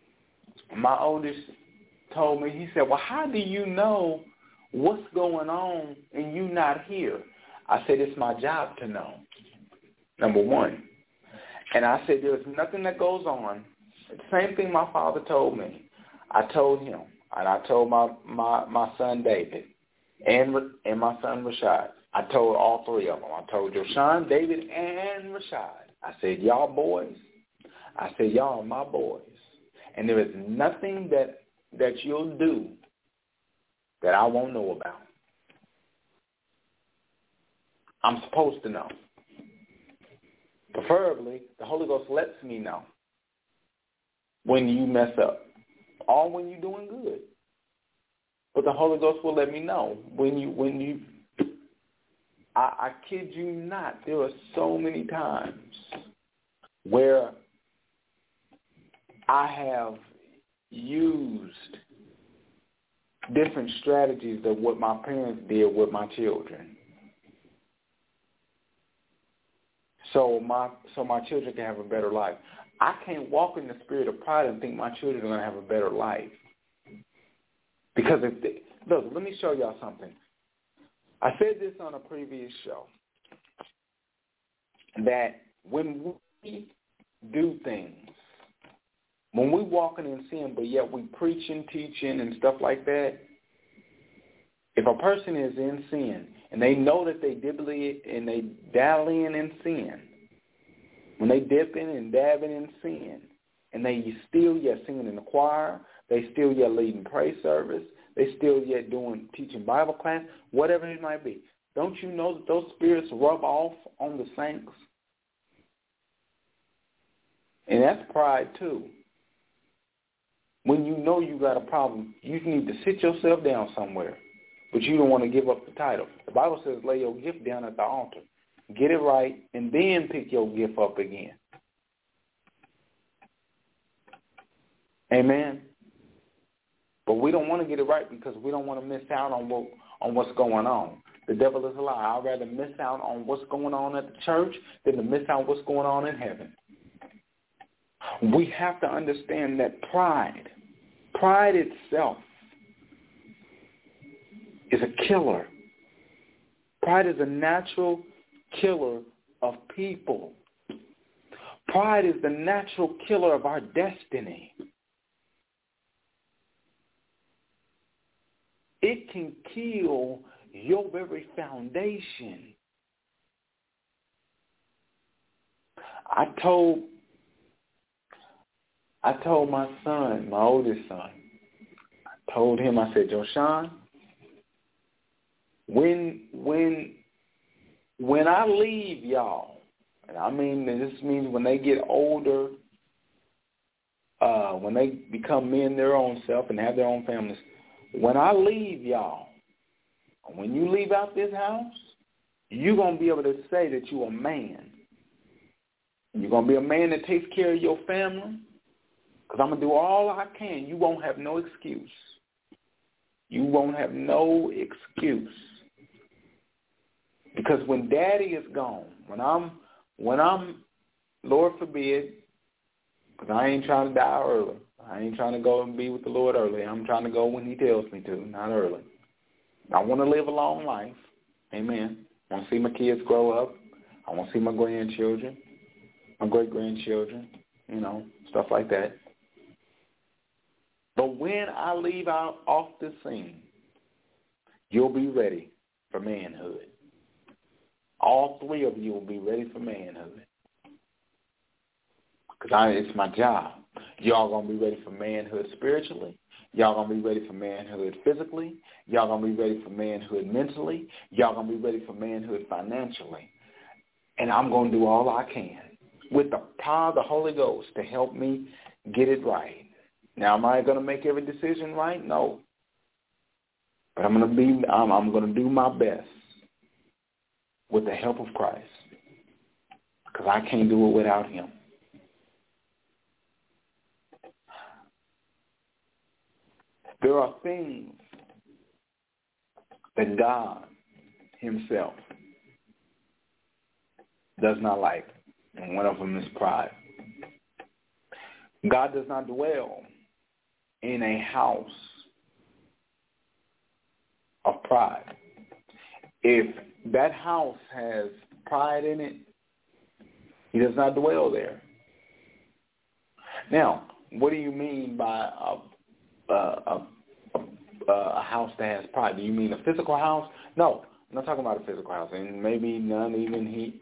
told me, he said, well, how do you know what's going on and you not here? I said, it's my job to know, number one. And I said, there's nothing that goes on. The same thing my father told me. I told him, and I told my son David and my son Rashad. I told all three of them. I told Joshan, David, and Rashad. I said, y'all boys. I said, y'all are my boys. And there is nothing that you'll do that I won't know about. I'm supposed to know. Preferably, the Holy Ghost lets me know when you mess up or when you're doing good. But the Holy Ghost will let me know when you I kid you not, there are so many times where I have used different strategies than what my parents did with my children. So my children can have a better life. I can't walk in the spirit of pride and think my children are going to have a better life. Because look, let me show y'all something. I said this on a previous show, that when we do things, when we walking in sin, but yet we preaching, teaching, and stuff like that, if a person is in sin and they know that they dibbly and they dabbling in sin, when they dipping and dabbing in sin, and they still yet singing in the choir, they still yet leading praise service, they still yet teaching Bible class, whatever it might be, don't you know that those spirits rub off on the saints? And that's pride too. When you know you got a problem, you need to sit yourself down somewhere, but you don't want to give up the title. The Bible says lay your gift down at the altar. Get it right, and then pick your gift up again. Amen? But we don't want to get it right because we don't want to miss out on what's going on. The devil is a lie. I'd rather miss out on what's going on at the church than to miss out what's going on in heaven. We have to understand that pride itself is a killer. Pride is a natural killer of people. Pride is the natural killer of our destiny. It can kill your very foundation. I told my son, my oldest son, I told him, I said, Joshawn, when I leave y'all, and I mean this means when they get older, when they become men their own self and have their own families, when I leave y'all, when you leave out this house, you're going to be able to say that you're a man. You're going to be a man that takes care of your family. Because I'm going to do all I can. You won't have no excuse. You won't have no excuse. Because when Daddy is gone, when I'm, Lord forbid, because I ain't trying to die early. I ain't trying to go and be with the Lord early. I'm trying to go when he tells me to, not early. I want to live a long life. Amen. I want to see my kids grow up. I want to see my grandchildren, my great-grandchildren, stuff like that. But when I leave out off the scene, you'll be ready for manhood. All three of you will be ready for manhood. Because it's my job. Y'all going to be ready for manhood spiritually. Y'all going to be ready for manhood physically. Y'all going to be ready for manhood mentally. Y'all going to be ready for manhood financially. And I'm going to do all I can with the power of the Holy Ghost to help me get it right. Now, am I going to make every decision right? No. But I'm going to do my best with the help of Christ. Because I can't do it without him. There are things that God himself does not like, and one of them is pride. God does not dwell in a house of pride. If that house has pride in it, he does not dwell there. Now, what do you mean by a house that has pride? Do you mean a physical house? No, I'm not talking about a physical house, and maybe none even he.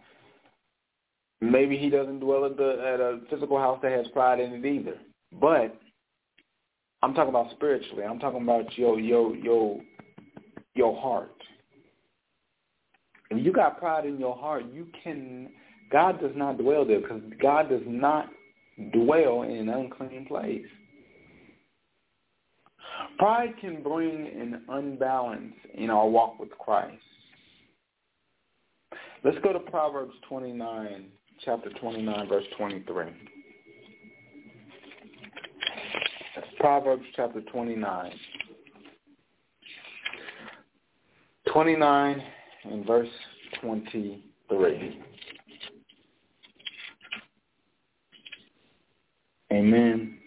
Maybe he doesn't dwell at a physical house that has pride in it either. But I'm talking about spiritually. I'm talking about your heart. If you got pride in your heart, God does not dwell there, because God does not dwell in an unclean place. Pride can bring an unbalance in our walk with Christ. Let's go to Proverbs 29, chapter 29, verse 23. That's Proverbs chapter 29. 29 and verse 23. Amen.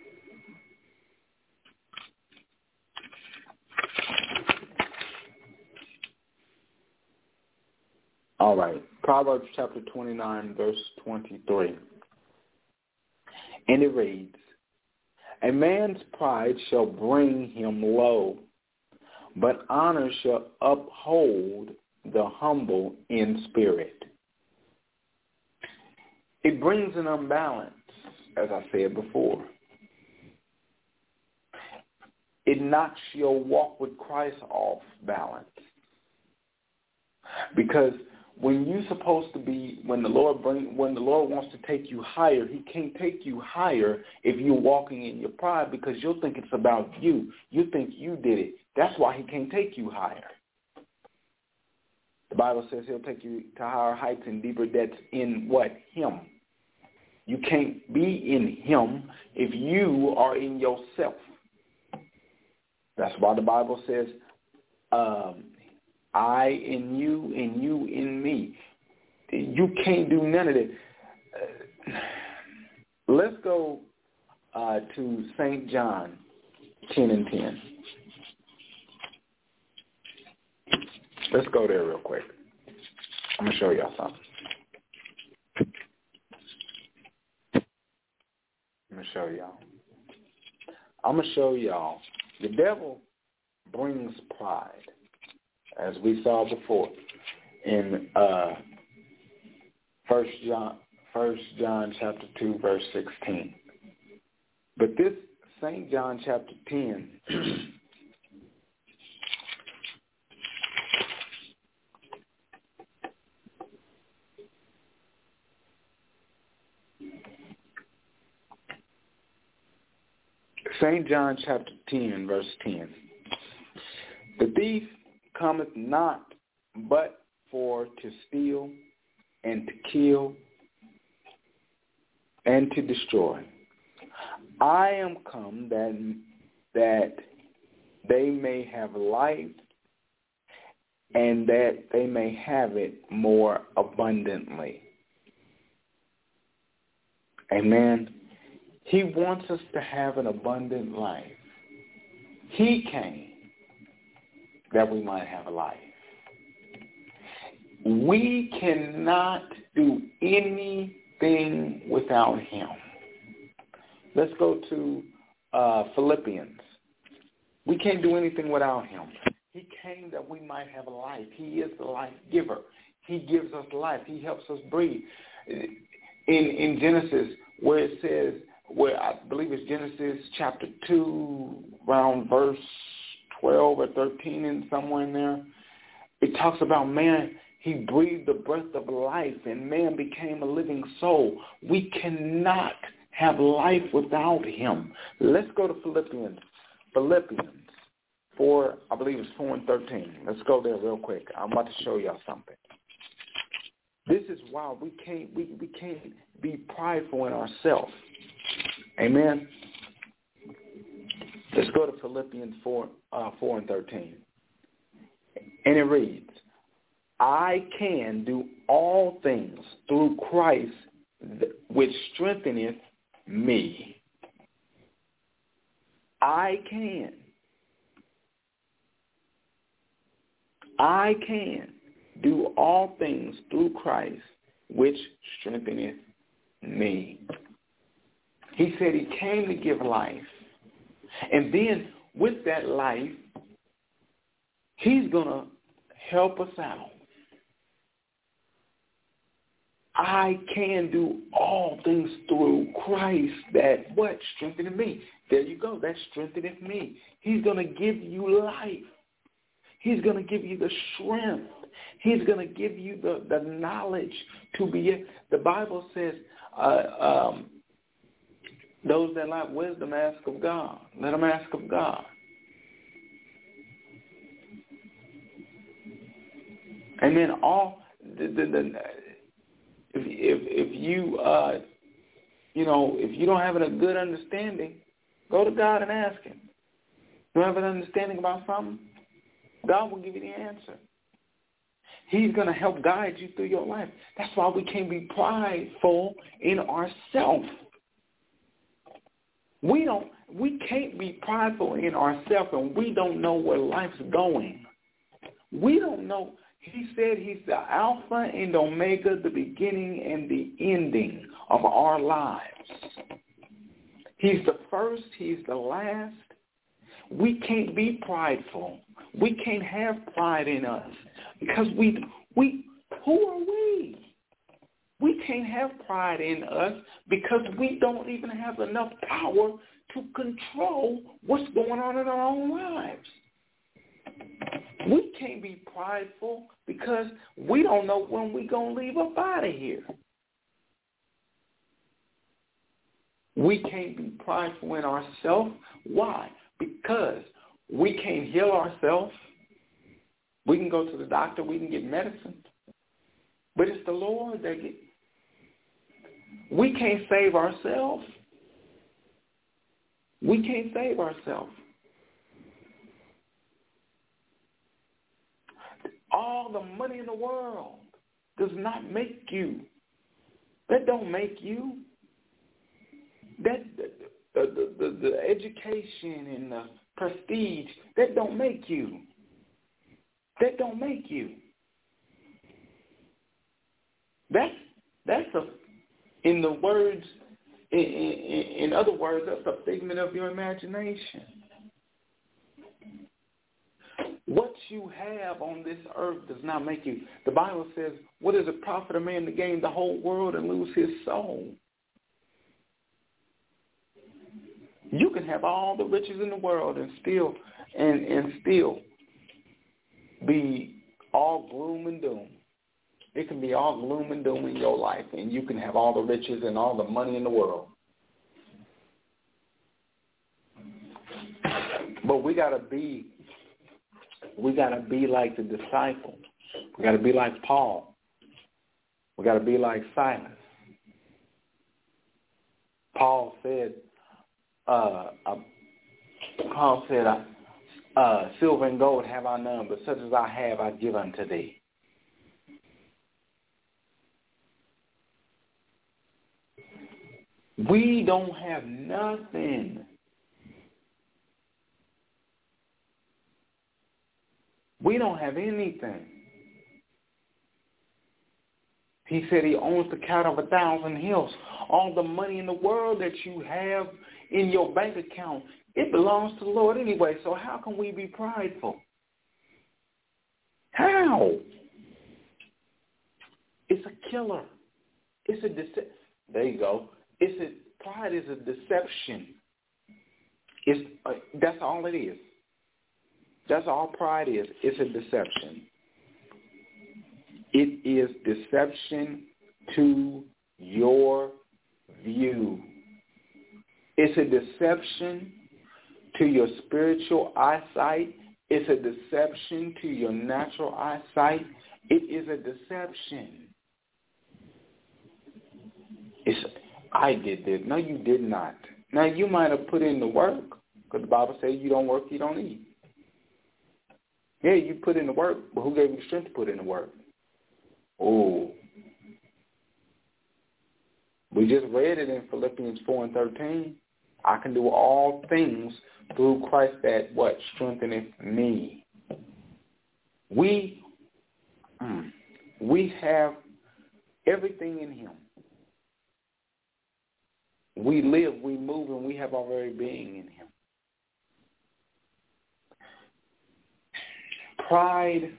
All right. Proverbs chapter 29, verse 23. And it reads, "A man's pride shall bring him low, but honor shall uphold the humble in spirit. It brings an unbalance, as I said before. It knocks your walk with Christ off balance. Because when you're supposed to be, when the Lord wants to take you higher, he can't take you higher if you're walking in your pride, because you'll think it's about you. You think you did it. That's why he can't take you higher. The Bible says he'll take you to higher heights and deeper depths in what? Him. You can't be in him if you are in yourself. That's why the Bible says, I in you and you in me. You can't do none of it. Let's go to St. John 10:10. Let's go there real quick. I'm going to show y'all something. I'm going to show y'all. The devil brings pride, as we saw before in 1 John chapter 2, verse 16. But this St. John chapter 10, St. John chapter 10, verse 10. The thief cometh not but for to steal and to kill and to destroy. I am come that they may have life, and that they may have it more abundantly. Amen. He wants us to have an abundant life. He came that we might have a life. We cannot do anything without him. Let's go to Philippians. We can't do anything without him. He came that we might have a life. He is the life giver. He gives us life. He helps us breathe. In Genesis, where it says, where I believe it's Genesis chapter 2, around verse 12 or 13 and somewhere in there, it talks about man, he breathed the breath of life and man became a living soul. We cannot have life without him. Let's go to Philippians 4, I believe it's 4 and 13. Let's go there real quick. I'm about to show y'all something. This is why we can't be prideful in ourselves. Amen. Let's go to Philippians 4 and 13. And it reads, I can do all things through Christ which strengtheneth me. I can do all things through Christ which strengtheneth me. He said he came to give life. And then with that life, he's going to help us out. I can do all things through Christ that what? Strengtheneth me. There you go. That strengtheneth me. He's going to give you life. He's going to give you the strength. He's going to give you the knowledge to be. The Bible says, those that lack wisdom ask of God. Let them ask of God. And then all if you don't have a good understanding, go to God and ask him. You don't have an understanding about something, God will give you the answer. He's going to help guide you through your life. That's why we can't be prideful in ourselves. We can't be prideful in ourselves, and we don't know where life's going. We don't know. He said he's the Alpha and Omega, the beginning and the ending of our lives. He's the first. He's the last. we can't be prideful. We can't have pride in us because we who are we? We can't have pride in us because we don't even have enough power to control what's going on in our own lives. We can't be prideful because we don't know when we're going to leave up out of here. We can't be prideful in ourselves. Why? Because we can't heal ourselves. We can go to the doctor. We can get medicine. But it's the Lord that gets. We can't save ourselves. We can't save ourselves. All the money in the world does not make you. That don't make you. That the education and the prestige, that don't make you. That don't make you. That's in the words, in other words, that's a figment of your imagination. What you have on this earth does not make you. The Bible says, what is it profit a man to gain the whole world and lose his soul? You can have all the riches in the world and still be all gloom and doom. It can be all gloom and doom in your life, and you can have all the riches and all the money in the world. But we gotta be like the disciples. We gotta be like Paul. We gotta be like Silas. Paul said, silver and gold have I none, but such as I have I give unto thee. We don't have nothing. We don't have anything. He said he owns the cattle of 1,000 hills. All the money in the world that you have in your bank account, it belongs to the Lord anyway. So how can we be prideful? How? It's a killer. It's a there you go. Pride is a deception. That's all it is. That's all pride is. It's a deception. It is deception to your view. It's a deception to your spiritual eyesight. It's a deception to your natural eyesight. It is a deception. I did this. No, you did not. Now, you might have put in the work, because the Bible says you don't work, you don't eat. Yeah, you put in the work, but who gave you the strength to put in the work? Oh. We just read it in Philippians 4:13. I can do all things through Christ that, what? Strengtheneth me. We have everything in him. We live, we move, and we have our very being in him. Pride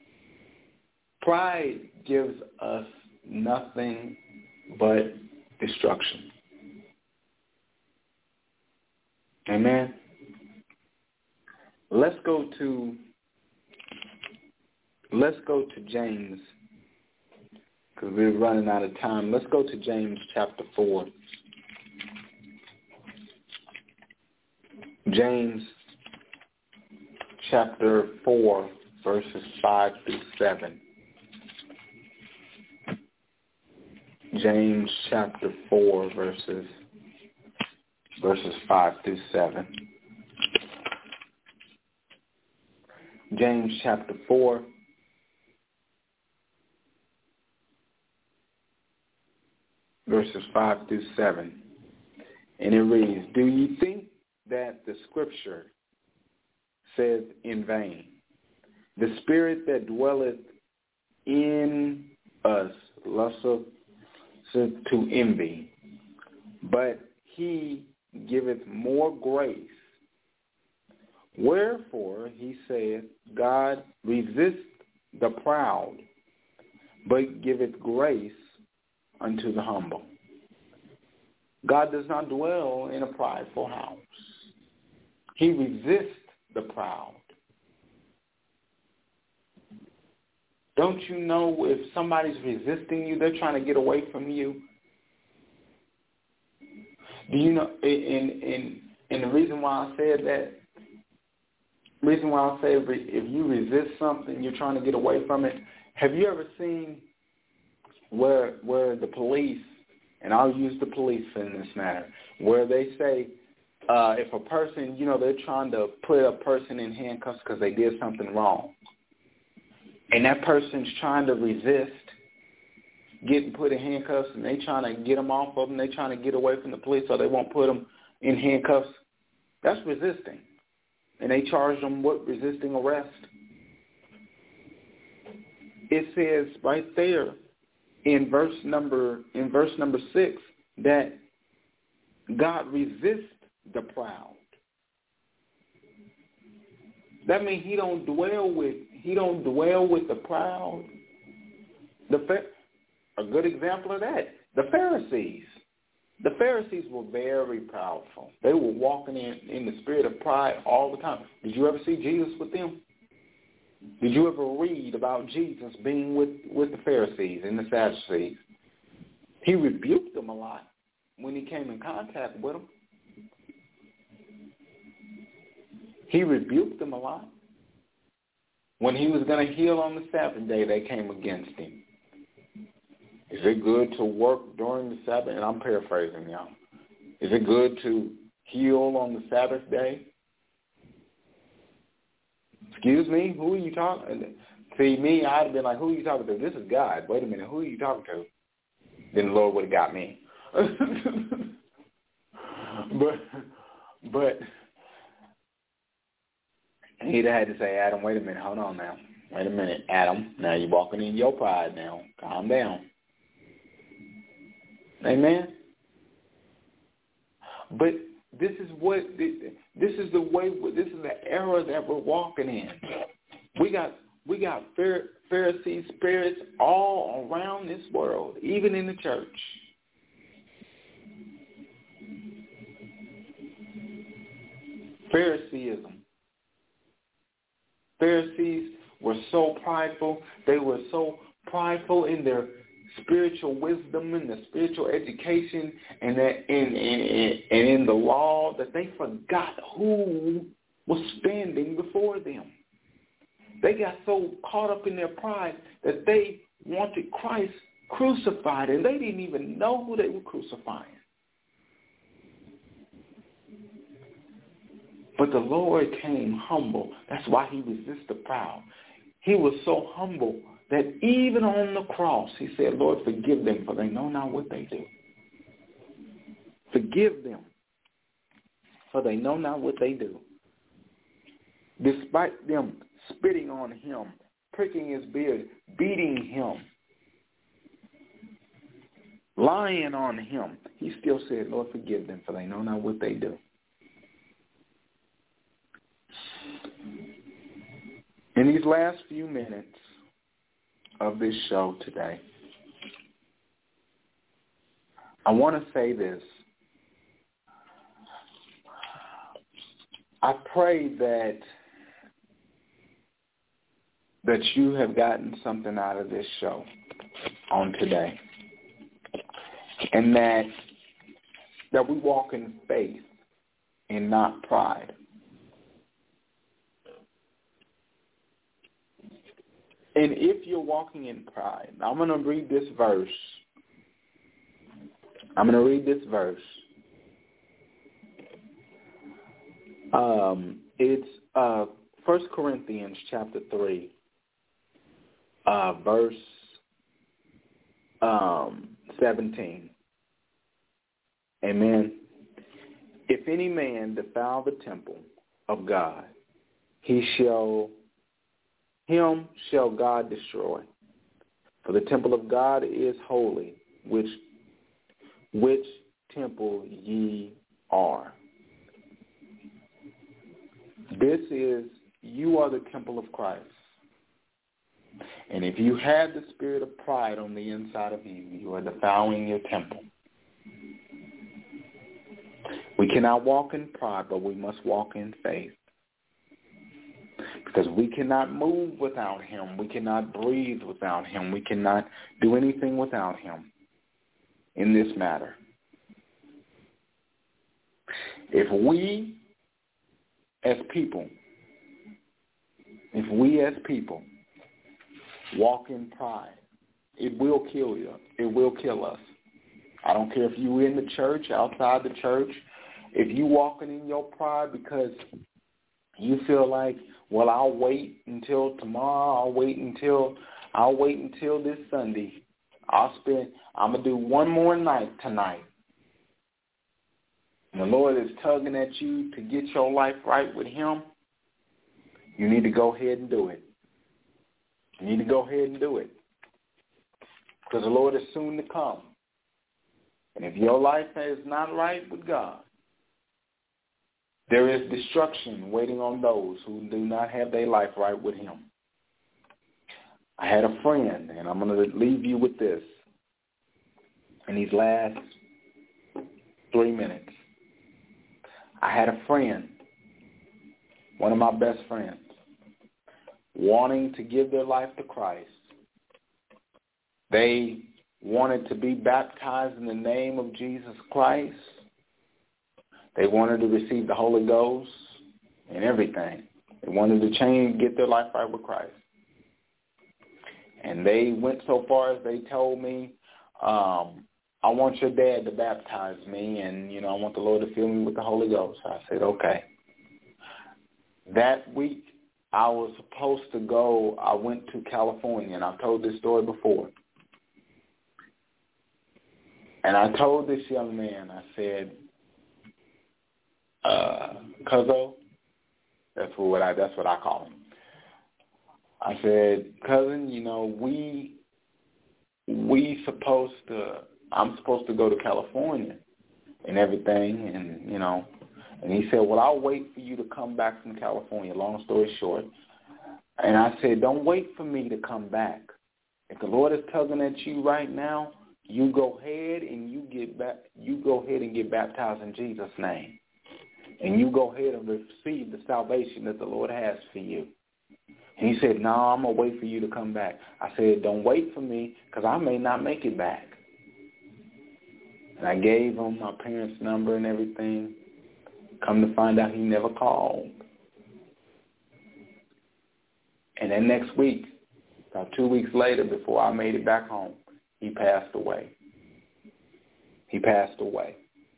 gives us nothing but destruction. Amen. Let's go to James, because we're running out of time. Let's go to James chapter 4. James chapter 4, verses 5 through 7. James chapter 4, verses 5 through 7. James chapter 4, verses 5 through 7. And it reads, do you think that the scripture says in vain, the spirit that dwelleth in us lusteth to envy, but he giveth more grace. Wherefore, he said, God resists the proud, but giveth grace unto the humble. God does not dwell in a prideful house. He resists the proud. Don't you know if somebody's resisting you, they're trying to get away from you? Do you know, and the reason why I said that, if you resist something, you're trying to get away from it. Have you ever seen where the police, and I'll use the police in this matter, where they say if a person, they're trying to put a person in handcuffs because they did something wrong, and that person's trying to resist getting put in handcuffs, and they trying to get them off of them, they trying to get away from the police so they won't put them in handcuffs, that's resisting. And they charge them with resisting arrest. It says right there in verse number 6 that God resists the proud. That means he don't dwell with the proud. A good example of that, the Pharisees. The Pharisees were very proudful. They were walking in the spirit of pride all the time. Did you ever see Jesus with them? Did you ever read about Jesus being with the Pharisees and the Sadducees? He rebuked them a lot when he came in contact with them. He rebuked them a lot. When he was going to heal on the Sabbath day, they came against him. Is it good to work during the Sabbath? And I'm paraphrasing, y'all. Is it good to heal on the Sabbath day? Excuse me? Who are you talking? See, me, I'd have been like, who are you talking to? This is God. Wait a minute. Who are you talking to? Then the Lord would have got me. But he'd have had to say, Adam, wait a minute. Hold on now. Wait a minute, Adam. Now you're walking in your pride now. Calm down. Amen. But this is the era that we're walking in. We got Pharisee spirits all around this world, even in the church. Phariseeism. Pharisees were so prideful. They were so prideful in their spiritual wisdom and the spiritual education and in the law that they forgot who was standing before them. They got so caught up in their pride that they wanted Christ crucified, and they didn't even know who they were crucifying. But the Lord came humble. That's why he resists the proud. He was so humble that even on the cross, he said, Lord, forgive them, for they know not what they do. Forgive them, for they know not what they do. Despite them spitting on him, pricking his beard, beating him, lying on him, he still said, Lord, forgive them, for they know not what they do. In these last few minutes of this show today, I want to say this. I pray that you have gotten something out of this show on today, and that we walk in faith and not pride. And if you're walking in pride, I'm going to read this verse. It's 1 Corinthians chapter 3, verse 17. Amen. If any man defile the temple of God, him shall God destroy. For the temple of God is holy, which temple ye are. You are the temple of Christ. And if you have the spirit of pride on the inside of you, you are defiling your temple. We cannot walk in pride, but we must walk in faith. Because we cannot move without him. We cannot breathe without him. We cannot do anything without him in this matter. If we as people walk in pride, it will kill you. It will kill us. I don't care if you're in the church, outside the church. If you walking in your pride because you feel like, well, I'll wait until tomorrow. I'll wait until this Sunday. I'm gonna do one more night tonight. And the Lord is tugging at you to get your life right with him. You need to go ahead and do it. You need to go ahead and do it. Because the Lord is soon to come. And if your life is not right with God, there is destruction waiting on those who do not have their life right with him. I had a friend, and I'm going to leave you with this in these last 3 minutes. I had a friend, one of my best friends, wanting to give their life to Christ. They wanted to be baptized in the name of Jesus Christ. They wanted to receive the Holy Ghost and everything. They wanted to get their life right with Christ. And they went so far as they told me, I want your dad to baptize me, and, I want the Lord to fill me with the Holy Ghost. I said, okay. That week, I was supposed to go. I went to California, and I've told this story before. And I told this young man, I said, Cuzzo, that's what I call him. I said, cousin, I'm supposed to go to California and everything, and he said, well, I'll wait for you to come back from California, long story short. And I said, don't wait for me to come back. If the Lord is tugging at you right now, you go ahead and get baptized in Jesus' name. And you go ahead and receive the salvation that the Lord has for you. And he said, no, I'm going to wait for you to come back. I said, don't wait for me because I may not make it back. And I gave him my parents' number and everything. Come to find out he never called. And then next week, about 2 weeks later, before I made it back home, he passed away. He passed away.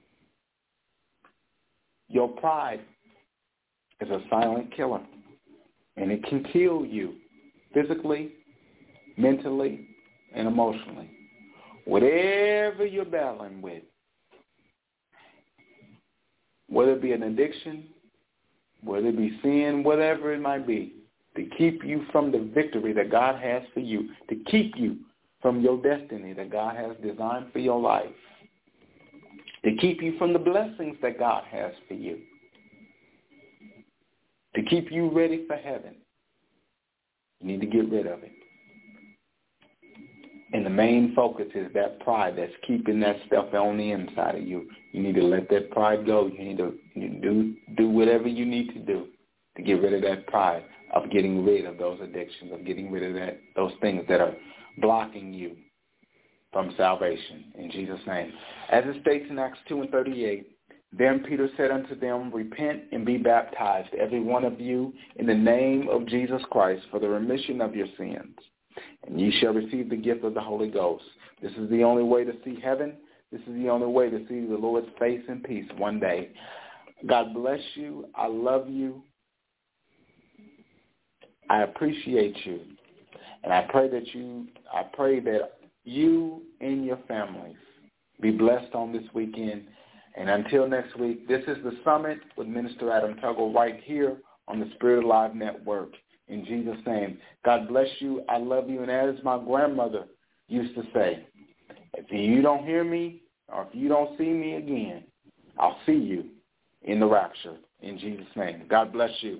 Your pride is a silent killer, and it can kill you physically, mentally, and emotionally. Whatever you're battling with, whether it be an addiction, whether it be sin, whatever it might be, to keep you from the victory that God has for you, to keep you from your destiny that God has designed for your life, to keep you from the blessings that God has for you, to keep you ready for heaven. You need to get rid of it. And the main focus is that pride that's keeping that stuff on the inside of you. You need to let that pride go. You need to do whatever you need to do to get rid of that pride, of getting rid of those addictions, of getting rid of those things that are blocking you from salvation. In Jesus' name. As it states in Acts 2:38, then Peter said unto them, repent and be baptized, every one of you, in the name of Jesus Christ, for the remission of your sins. And ye shall receive the gift of the Holy Ghost. This is the only way to see heaven. This is the only way to see the Lord's face in peace one day. God bless you. I love you. I appreciate you. And I pray that you and your families be blessed on this weekend. And until next week, this is the Summit with Minister Adam Tuggle right here on the Spirit Alive Network. In Jesus' name, God bless you. I love you. And as my grandmother used to say, if you don't hear me or if you don't see me again, I'll see you in the rapture. In Jesus' name. God bless you.